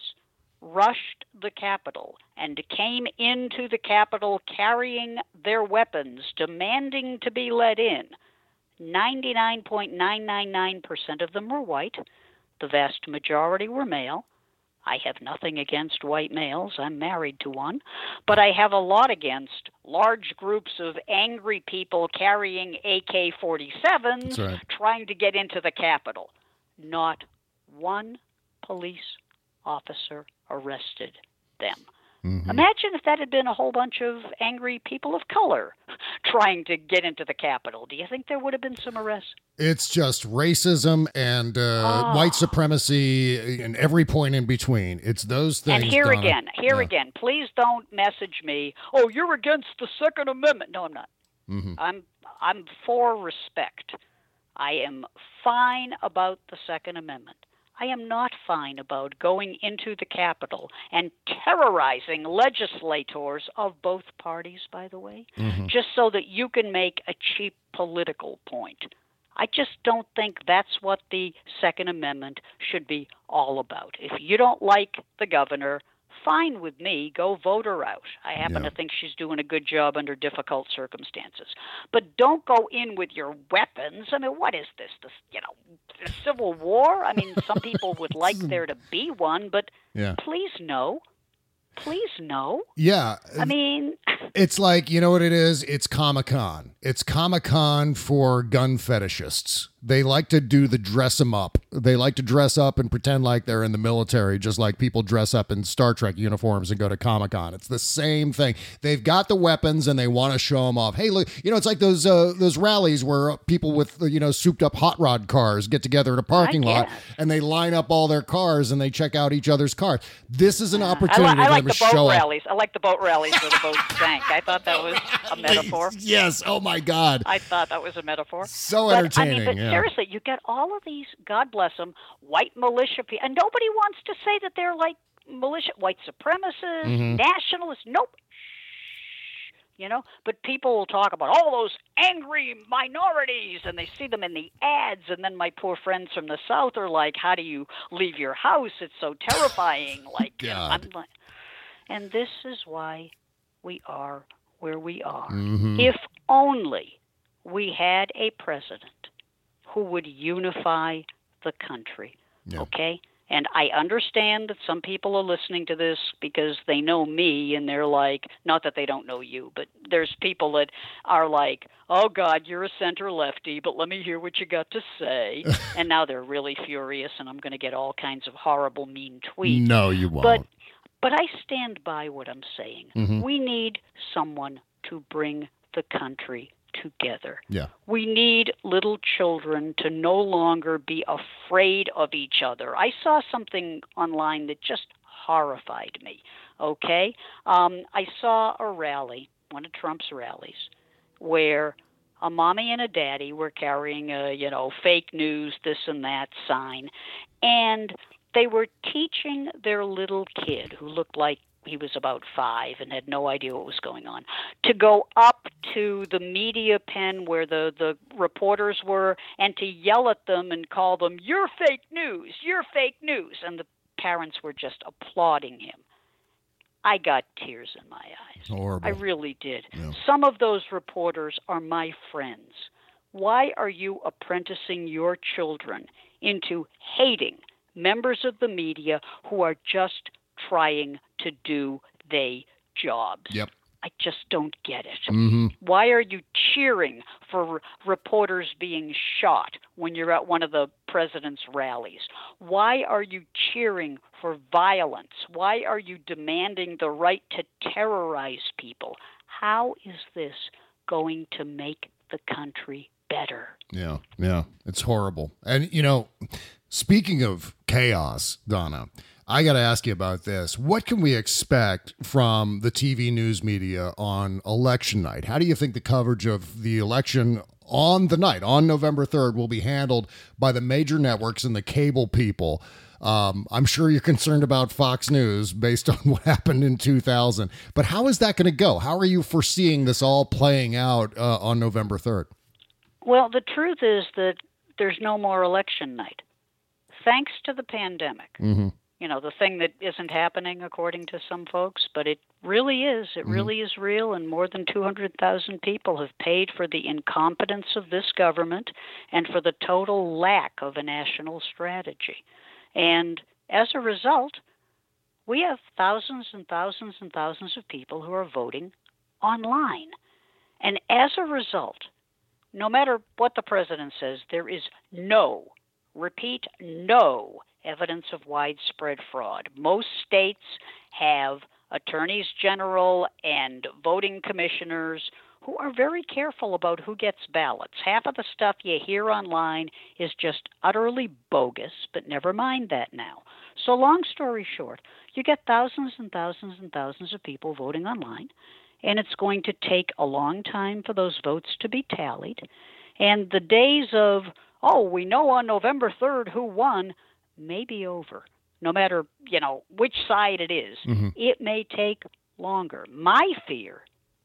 rushed the Capitol and came into the Capitol carrying their weapons, demanding to be let in. ninety-nine point nine nine nine percent of them were white. The vast majority were male. I have nothing against white males. I'm married to one. But I have a lot against large groups of angry people carrying A K forty-sevens right. trying to get into the Capitol. Not one police officer arrested them. Mm-hmm. Imagine if that had been a whole bunch of angry people of color trying to get into the Capitol. Do you think there would have been some arrests? It's just racism and uh, oh. white supremacy and every point in between. It's those things. And here Donna. again, here yeah. again, please don't message me, oh, you're against the Second Amendment. No, I'm not. Mm-hmm. I'm I'm for respect. I am fine about the Second Amendment. I am not fine about going into the Capitol and terrorizing legislators of both parties, by the way, mm-hmm. just so that you can make a cheap political point. I just don't think that's what the Second Amendment should be all about. If you don't like the governor, fine with me, go vote her out. I happen yeah. to think she's doing a good job under difficult circumstances. But don't go in with your weapons. I mean, what is this? This, you know, a civil war? I mean, some people would like there to be one, but yeah. please no. Please no. Yeah. I mean... It's like, you know what it is? It's Comic-Con. It's Comic-Con for gun fetishists. They like to do the dress them up. They like to dress up and pretend like they're in the military, just like people dress up in Star Trek uniforms and go to Comic-Con. It's the same thing. They've got the weapons and they want to show them off. Hey, look, you know, it's like those uh, those rallies where people with, you know, souped up hot rod cars get together in a parking lot and they line up all their cars and they check out each other's cars. This is an opportunity I, li- I for like them to the boat show rallies. I like the boat rallies where the boats sank. I thought that was a metaphor. Yes. Oh, my God. I thought that was a metaphor. So but, entertaining. I mean, but yeah. seriously, you get all of these, God bless them, white militia people. And nobody wants to say that they're like militia, white supremacists, mm-hmm. nationalists. Nope. You know, but people will talk about all those angry minorities, and they see them in the ads, and then my poor friends from the South are like, how do you leave your house? It's so terrifying. Like, God. I'm like, and this is why we are where we are. Mm-hmm. If only we had a president who would unify the country, yeah. okay? And I understand that some people are listening to this because they know me and they're like, not that they don't know you, but there's people that are like, oh, God, you're a center lefty, but let me hear what you got to say. And now they're really furious and I'm going to get all kinds of horrible, mean tweets. No, you won't. But, but I stand by what I'm saying. Mm-hmm. We need someone to bring the country together. Yeah. We need little children to no longer be afraid of each other. I saw something online that just horrified me, okay? Um, I saw a rally, one of Trump's rallies, where a mommy and a daddy were carrying a, you know, fake news, this and that sign, and they were teaching their little kid, who looked like he was about five and had no idea what was going on, to go up to the media pen where the, the reporters were and to yell at them and call them, you're fake news, you're fake news. And the parents were just applauding him. I got tears in my eyes. Horrible. I really did. Yeah. Some of those reporters are my friends. Why are you apprenticing your children into hating members of the media who are just trying to do their jobs? Yep. I just don't get it. Mm-hmm. Why are you cheering for re- reporters being shot when you're at one of the president's rallies? Why are you cheering for violence? Why are you demanding the right to terrorize people? How is this going to make the country better? Yeah, yeah. It's horrible. And, you know, Speaking of chaos, Donna, I got to ask you about this. What can we expect from the T V news media on election night? How do you think the coverage of the election on the night, on November third, will be handled by the major networks and the cable people? Um, I'm sure you're concerned about Fox News based on what happened in two thousand. But how is that going to go? How are you foreseeing this all playing out uh, on November third? Well, the truth is that there's no more election night. Thanks to the pandemic. Mm-hmm. You know, the thing that isn't happening according to some folks, but it really is. It Mm-hmm. really is real, and more than two hundred thousand people have paid for the incompetence of this government and for the total lack of a national strategy. And as a result, we have thousands and thousands and thousands of people who are voting online. And as a result, no matter what the president says, there is no, repeat, no evidence of widespread fraud. Most states have attorneys general and voting commissioners who are very careful about who gets ballots. Half of the stuff you hear online is just utterly bogus, but never mind that now. So long story short, you get thousands and thousands and thousands of people voting online, and it's going to take a long time for those votes to be tallied. And the days of, oh, we know on November third who won, may be over. No matter, you know, which side it is, Mm-hmm. it may take longer. My fear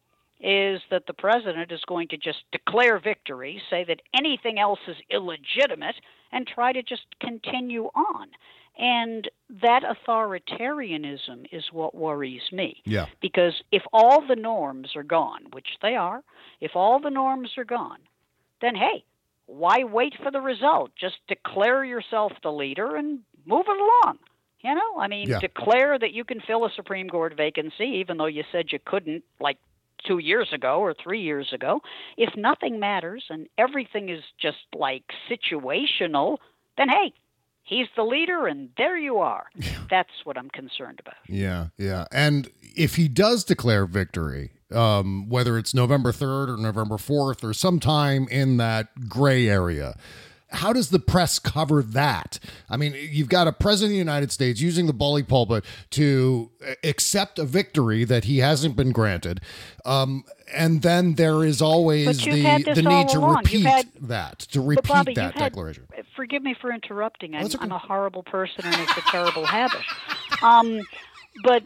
is that the president is going to just declare victory, say that anything else is illegitimate, and try to just continue on. And that authoritarianism is what worries me. Yeah. Because if all the norms are gone, which they are, if all the norms are gone, then hey, why wait for the result? Just declare yourself the leader and move it along. You know, I mean, Yeah. declare that you can fill a Supreme Court vacancy, even though you said you couldn't, like two years ago or three years ago. If nothing matters and everything is just like situational, then hey, he's the leader and there you are. That's what I'm concerned about. Yeah, yeah. And if he does declare victory, um, whether it's November third or November fourth or sometime in that gray area, how does the press cover that? I mean, you've got a president of the United States using the bully pulpit to accept a victory that he hasn't been granted. Um, and then there is always But you've the, had this the all need to along. You've repeat had- that, to But repeat Bobby, that you've had- declaration. Forgive me for interrupting. I'm, That's okay. I'm a horrible person and it's a terrible habit. Um, but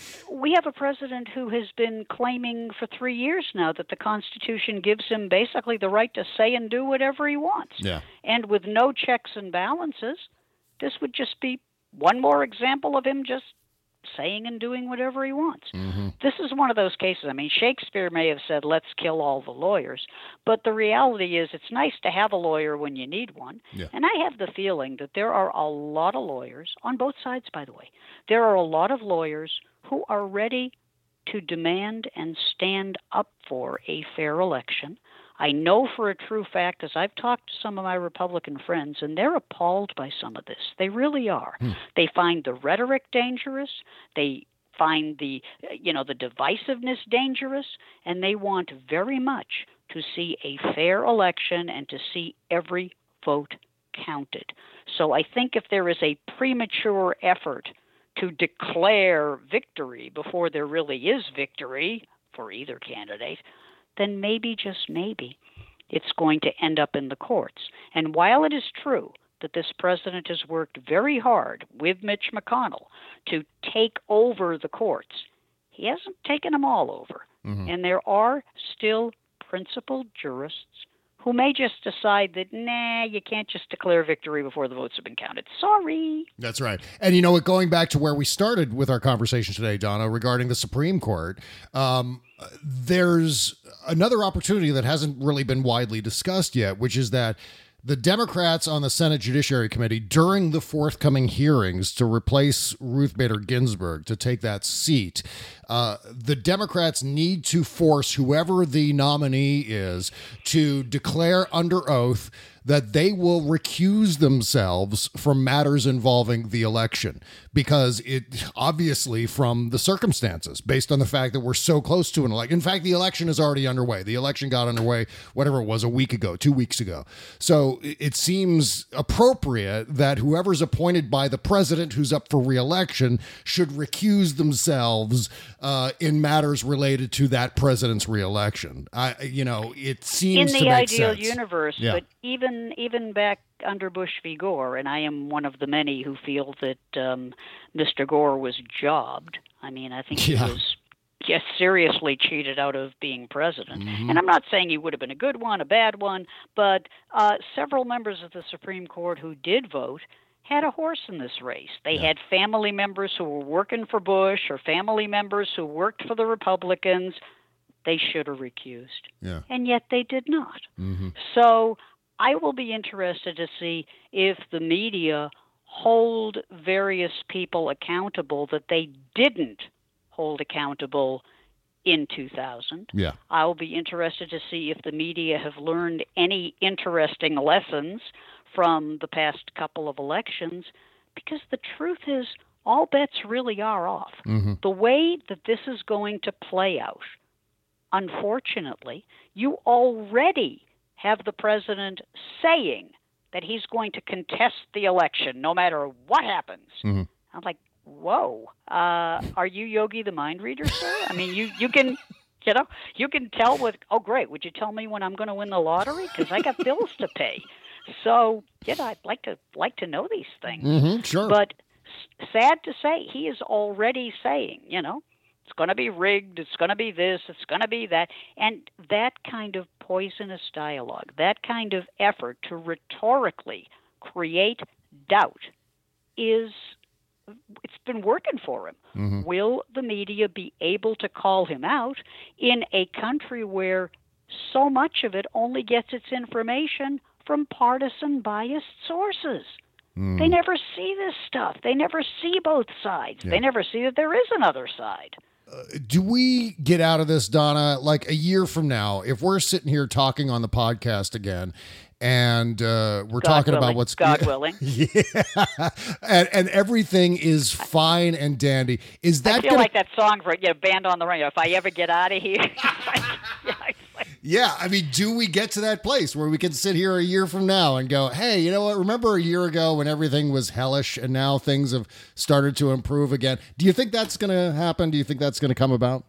we have a president who has been claiming for three years now that the Constitution gives him basically the right to say and do whatever he wants. Yeah. And with no checks and balances, this would just be one more example of him just saying and doing whatever he wants. Mm-hmm. This is one of those cases. I mean, Shakespeare may have said, let's kill all the lawyers, but the reality is it's nice to have a lawyer when you need one. Yeah. And I have the feeling that there are a lot of lawyers, on both sides, by the way, there are a lot of lawyers who are ready to demand and stand up for a fair election. I know for a true fact, as I've talked to some of my Republican friends, and they're appalled by some of this. They really are. Hmm. They find the rhetoric dangerous. They find the, you know, the divisiveness dangerous, and they want very much to see a fair election and to see every vote counted. So I think if there is a premature effort to declare victory before there really is victory for either candidate, then maybe, just maybe, it's going to end up in the courts. And while it is true that this president has worked very hard with Mitch McConnell to take over the courts, he hasn't taken them all over. Mm-hmm. And there are still principled jurists who may just decide that, nah, you can't just declare victory before the votes have been counted. Sorry. That's right. And you know what, going back to where we started with our conversation today, Donna, regarding the Supreme Court, um, there's another opportunity that hasn't really been widely discussed yet, which is that the Democrats on the Senate Judiciary Committee, during the forthcoming hearings to replace Ruth Bader Ginsburg to take that seat, uh, the Democrats need to force whoever the nominee is to declare under oath that they will recuse themselves from matters involving the election because it obviously from the circumstances, based on the fact that we're so close to an election. In fact, the election is already underway. The election got underway, whatever it was, a week ago, two weeks ago. So it seems appropriate that whoever's appointed by the president who's up for re-election should recuse themselves uh, in matters related to that president's re-election. I, you know, it seems in to the make ideal sense. universe, Yeah. but even even back under Bush v. Gore, and I am one of the many who feel that um, Mister Gore was jobbed. I mean, I think Yeah. he was yes, seriously cheated out of being president. Mm-hmm. And I'm not saying he would have been a good one, a bad one, but uh, several members of the Supreme Court who did vote had a horse in this race. They Yeah. had family members who were working for Bush or family members who worked for the Republicans. They should have recused. Yeah. And yet they did not. Mm-hmm. So I will be interested to see if the media hold various people accountable that they didn't hold accountable in two thousand. Yeah. I will be interested to see if the media have learned any interesting lessons from the past couple of elections, because the truth is all bets really are off. Mm-hmm. The way that this is going to play out, unfortunately, you already have the president saying that he's going to contest the election no matter what happens. Mm-hmm. I'm like, whoa, uh, are you Yogi the mind reader, sir? I mean, you, you can, you know, you can tell with, oh, great, would you tell me when I'm going to win the lottery? Because I got bills to pay. So, you know, I'd like to like to know these things. Mm-hmm, sure. But s- sad to say, he is already saying, you know, it's going to be rigged, it's going to be this, it's going to be that. And that kind of poisonous dialogue, that kind of effort to rhetorically create doubt is, it's been working for him. Mm-hmm. Will the media be able to call him out in a country where so much of it only gets its information from partisan biased sources? Mm. They never see this stuff. They never see both sides. Yeah. They never see that there is another side. Do we get out of this, Donna, like a year from now, if we're sitting here talking on the podcast again and uh, we're God talking willing. about what's God yeah, willing. Yeah. and, and everything is fine and dandy. Is that I feel gonna, like that song for you know, Band on the Run. If I ever get out of here. yeah, it's like, yeah, I mean, do we get to that place where we can sit here a year from now and go, hey, you know what? Remember a year ago when everything was hellish and now things have started to improve again? Do you think that's going to happen? Do you think that's going to come about?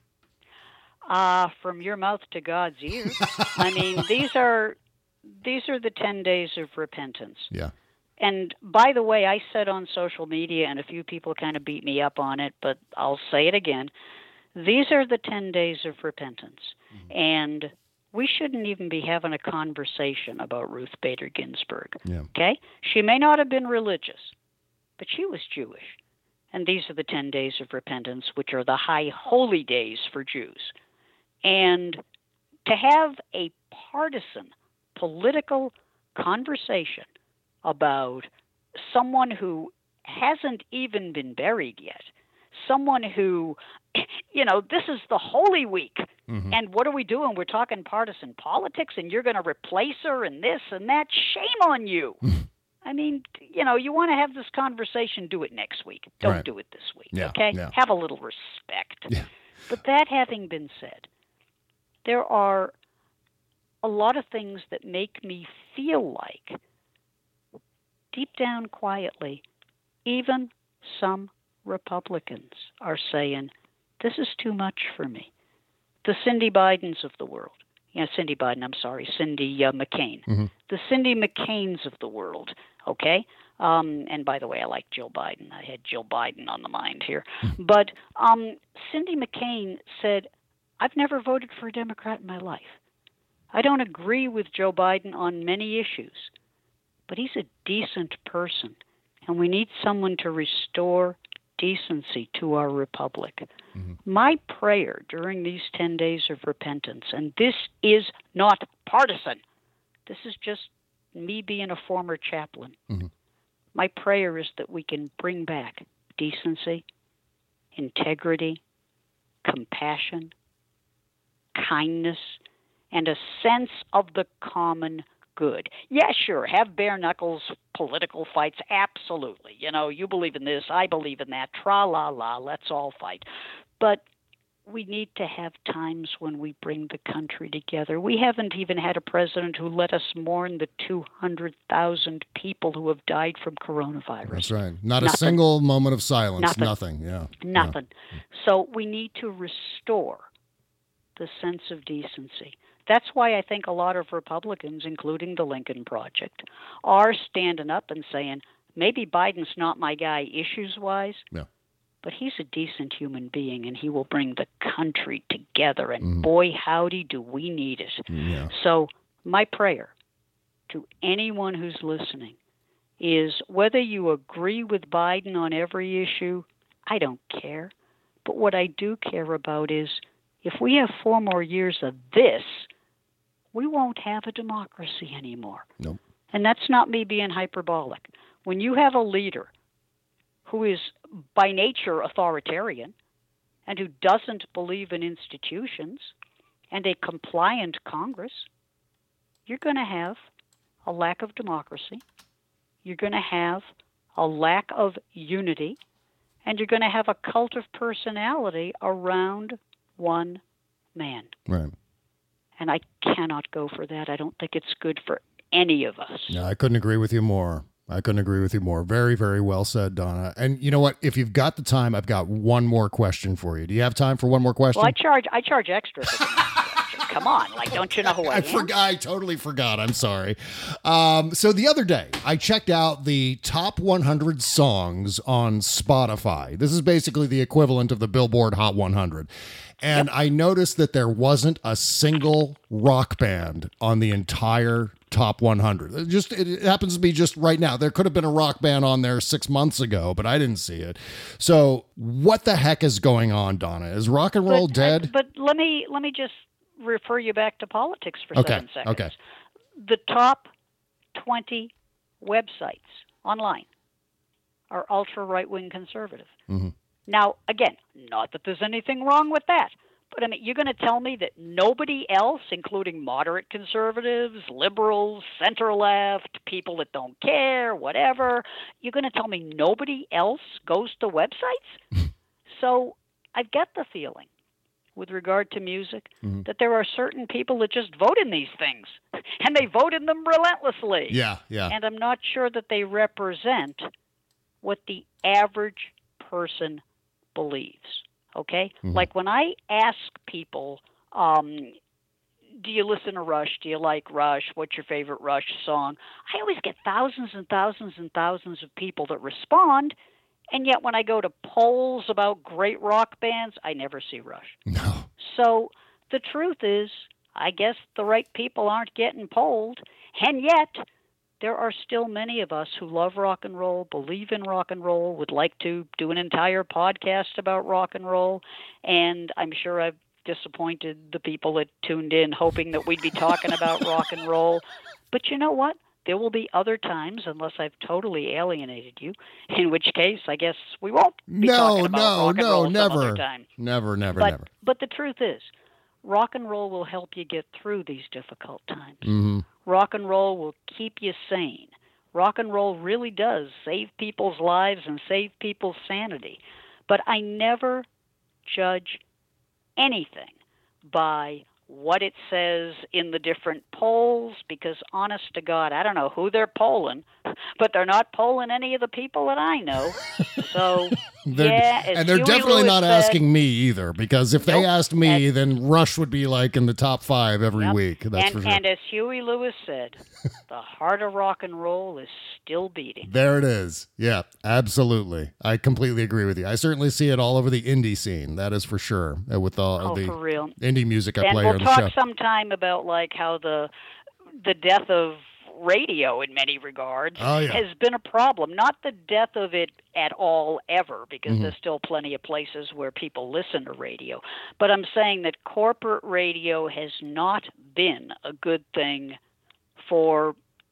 uh, from your mouth to God's ears. I mean, these are these are the ten days of repentance. Yeah. And by the way, I said on social media, and a few people kind of beat me up on it, but I'll say it again. These are the ten days of repentance. Mm-hmm. And we shouldn't even be having a conversation about Ruth Bader Ginsburg. Yeah. Okay? She may not have been religious, but she was Jewish. And these are the ten days of repentance, which are the high holy days for Jews. And to have a partisan political conversation about someone who hasn't even been buried yet, someone who, you know, this is the Holy Week, mm-hmm. and what are we doing? We're talking partisan politics, and you're going to replace her and this and that. Shame on you. I mean, you know, you want to have this conversation, do it next week. Don't Right. do it this week, Yeah, okay? yeah. Have a little respect. Yeah. But that having been said, there are a lot of things that make me feel like, deep down quietly, even some Republicans are saying, this is too much for me. The Cindy Bidens of the world. Yeah, Cindy Biden, I'm sorry, Cindy uh, McCain. Mm-hmm. The Cindy McCains of the world, okay? Um, and by the way, I like Jill Biden. I had Jill Biden on the mind here. But um, Cindy McCain said, I've never voted for a Democrat in my life. I don't agree with Joe Biden on many issues, but he's a decent person, and we need someone to restore decency to our republic. Mm-hmm. My prayer during these ten days of repentance, and this is not partisan, this is just me being a former chaplain. Mm-hmm. My prayer is that we can bring back decency, integrity, compassion, kindness, and a sense of the common good. Yeah, sure, have bare knuckles political fights, absolutely. You know, you believe in this, I believe in that, tra-la-la, let's all fight. But we need to have times when we bring the country together. We haven't even had a president who let us mourn the two hundred thousand people who have died from coronavirus. That's right. Not Nothing. a single moment of silence. Nothing. Nothing. Yeah. Nothing. Yeah. So we need to restore the sense of decency. That's why I think a lot of Republicans, including the Lincoln Project, are standing up and saying, maybe Biden's not my guy issues-wise, Yeah. but he's a decent human being, and he will bring the country together. And Mm. boy, howdy, do we need it. Yeah. So my prayer to anyone who's listening is whether you agree with Biden on every issue, I don't care. But what I do care about is if we have four more years of this, we won't have a democracy anymore. Nope. And that's not me being hyperbolic. When you have a leader who is by nature authoritarian and who doesn't believe in institutions and a compliant Congress, you're going to have a lack of democracy, you're going to have a lack of unity, and you're going to have a cult of personality around one man. Right. And I cannot go for that. I don't think it's good for any of us. Yeah, I couldn't agree with you more. I couldn't agree with you more. Very, very well said, Donna. And you know what? If you've got the time, I've got one more question for you. Do you have time for one more question? Well, I charge I charge extra for the next question. Come on, like, don't you know who I, I am? forgot. I totally forgot. I'm sorry. Um, so the other day, I checked out the top one hundred songs on Spotify. This is basically the equivalent of the Billboard Hot one hundred. And yep. I noticed that there wasn't a single rock band on the entire top one hundred. It just it happens to be just right now. There could have been a rock band on there six months ago, but I didn't see it. So what the heck is going on, Donna? Is rock and roll but, dead? Uh, but let me let me just refer you back to politics for okay. seven seconds. Okay. The top twenty websites online are ultra right-wing conservative. Mm-hmm. Now, again, not that there's anything wrong with that, but I mean, you're going to tell me that nobody else, including moderate conservatives, liberals, center-left, people that don't care, whatever, you're going to tell me nobody else goes to websites? So I've got the feeling, with regard to music, mm-hmm. that there are certain people that just vote in these things, and they vote in them relentlessly. Yeah, yeah. And I'm not sure that they represent what the average person believes, okay? Mm-hmm. Like when I ask people, um, do you listen to Rush? Do you like Rush? What's your favorite Rush song? I always get thousands and thousands and thousands of people that respond, and yet when I go to polls about great rock bands, I never see Rush. No. So the truth is, I guess the right people aren't getting polled, and yet there are still many of us who love rock and roll, believe in rock and roll, would like to do an entire podcast about rock and roll, and I'm sure I've disappointed the people that tuned in hoping that we'd be talking about rock and roll. But you know what? There will be other times, unless I've totally alienated you, in which case I guess we won't be no, talking about no, rock and no, roll never, some other time. Never, never, but, never. But the truth is, rock and roll will help you get through these difficult times. Mm-hmm. Rock and roll will keep you sane. Rock and roll really does save people's lives and save people's sanity. But I never judge anything by what it says in the different polls, because honest to God, I don't know who they're polling, but they're not polling any of the people that I know. So, yeah. And they're Huey definitely Lewis not said, asking me either, because if they nope, asked me, and, then Rush would be like in the top five every yep, week. That's and, for sure. And as Huey Lewis said, the heart of rock and roll is still beating. There it is. Yeah, absolutely. I completely agree with you. I certainly see it all over the indie scene. That is for sure. Uh, with all oh, the for real. indie music I and play we'll here on talk the show. sometime about like how the the death of radio in many regards oh, yeah. has been a problem. Not the death of it at all ever, because mm-hmm. there's still plenty of places where people listen to radio. But I'm saying that corporate radio has not been a good thing for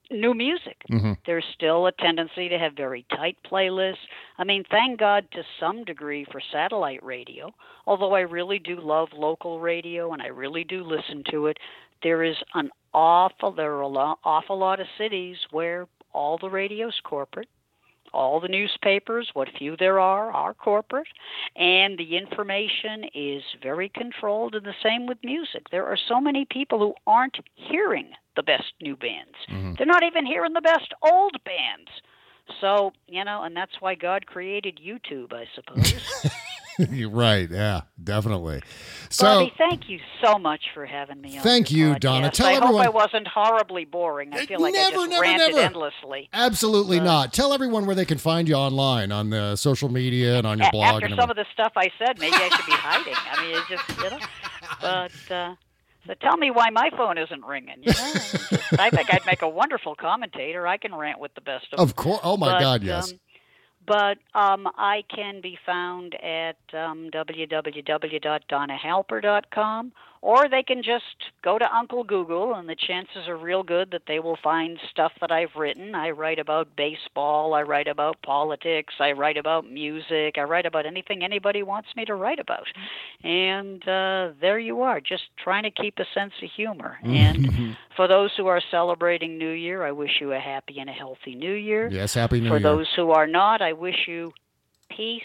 new music. Mm-hmm. There's still a tendency to have very tight playlists. I mean, thank God to some degree for satellite radio, although I really do love local radio and I really do listen to it. There is an awful, there are an lo- awful lot of cities where all the radio's corporate. All the newspapers, what few there are, are corporate, and the information is very controlled, and the same with music. There are so many people who aren't hearing the best new bands. Mm-hmm. They're not even hearing the best old bands. So, you know, and that's why God created YouTube, I suppose. You're right. Yeah, definitely. So, Bobby, thank you so much for having me on. Thank you, podcast. Donna. Tell I everyone. hope I wasn't horribly boring. I feel like never, I just never, ranted never. endlessly. Absolutely but, not. Tell everyone where they can find you online on the social media and on your blog. After and some of the stuff I said, maybe I should be hiding. I mean, it's just, you know. But uh, so tell me why my phone isn't ringing. You know, just, I think I'd make a wonderful commentator. I can rant with the best of them. Of course. Oh my but, God, yes. Um, But um, I can be found at um, w w w dot donna halper dot com, or they can just go to Uncle Google, and the chances are real good that they will find stuff that I've written. I write about baseball, I write about politics, I write about music, I write about anything anybody wants me to write about. And uh, there you are, just trying to keep a sense of humor. And for those who are celebrating New Year, I wish you a happy and a healthy New Year. Yes, Happy New For Year. those who are not, I wish you peace,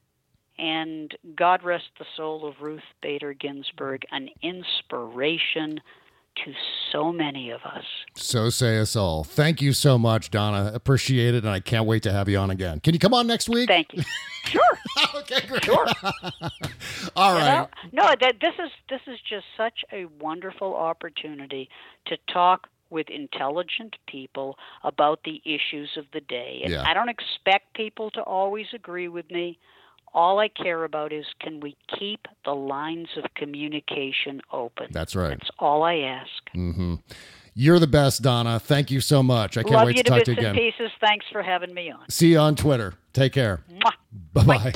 and God rest the soul of Ruth Bader Ginsburg, an inspiration to so many of us. So say us all. Thank you so much, Donna. Appreciate it, and I can't wait to have you on again. Can you come on next week? Thank you. Sure. Okay, great. Sure. All You right. know? No, that this is this is just such a wonderful opportunity to talk with intelligent people about the issues of the day. And Yeah. I don't expect people to always agree with me. All I care about is, can we keep the lines of communication open? That's right. That's all I ask. Mm-hmm. You're the best, Donna. Thank you so much. I can't Love wait you to to talk to bits you and again. pieces. Thanks for having me on. See you on Twitter. Take care. Mwah. Bye-bye.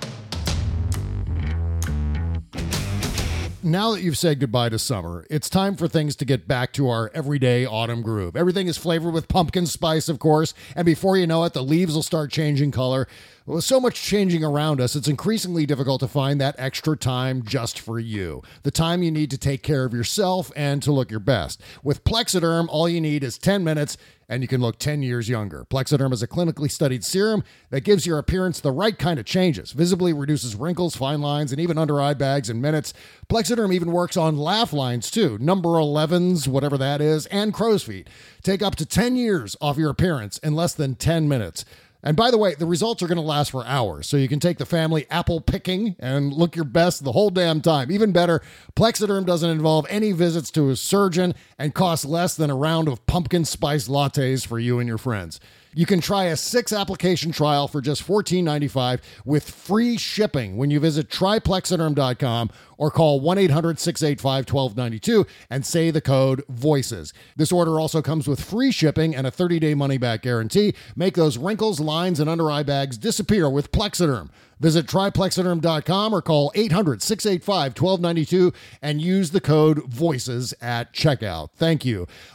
Now that you've said goodbye to summer, it's time for things to get back to our everyday autumn groove. Everything is flavored with pumpkin spice, of course, and before you know it, the leaves will start changing color. With so much changing around us, it's increasingly difficult to find that extra time just for you. The time you need to take care of yourself and to look your best. With Plexiderm, all you need is ten minutes and you can look ten years younger. Plexiderm is a clinically studied serum that gives your appearance the right kind of changes, visibly reduces wrinkles, fine lines, and even under eye bags in minutes. Plexiderm even works on laugh lines too, number elevens, whatever that is, and crow's feet. Take up to ten years off your appearance in less than ten minutes. And by the way, the results are going to last for hours, so you can take the family apple picking and look your best the whole damn time. Even better, Plexiderm doesn't involve any visits to a surgeon and costs less than a round of pumpkin spice lattes for you and your friends. You can try a six-application trial for just fourteen ninety-five with free shipping when you visit try plexiderm dot com or call one eight hundred six eight five one two nine two and say the code VOICES. This order also comes with free shipping and a thirty-day money-back guarantee. Make those wrinkles, lines, and under-eye bags disappear with Plexiderm. Visit try plexiderm dot com or call eight hundred six eight five one two nine two and use the code VOICES at checkout. Thank you.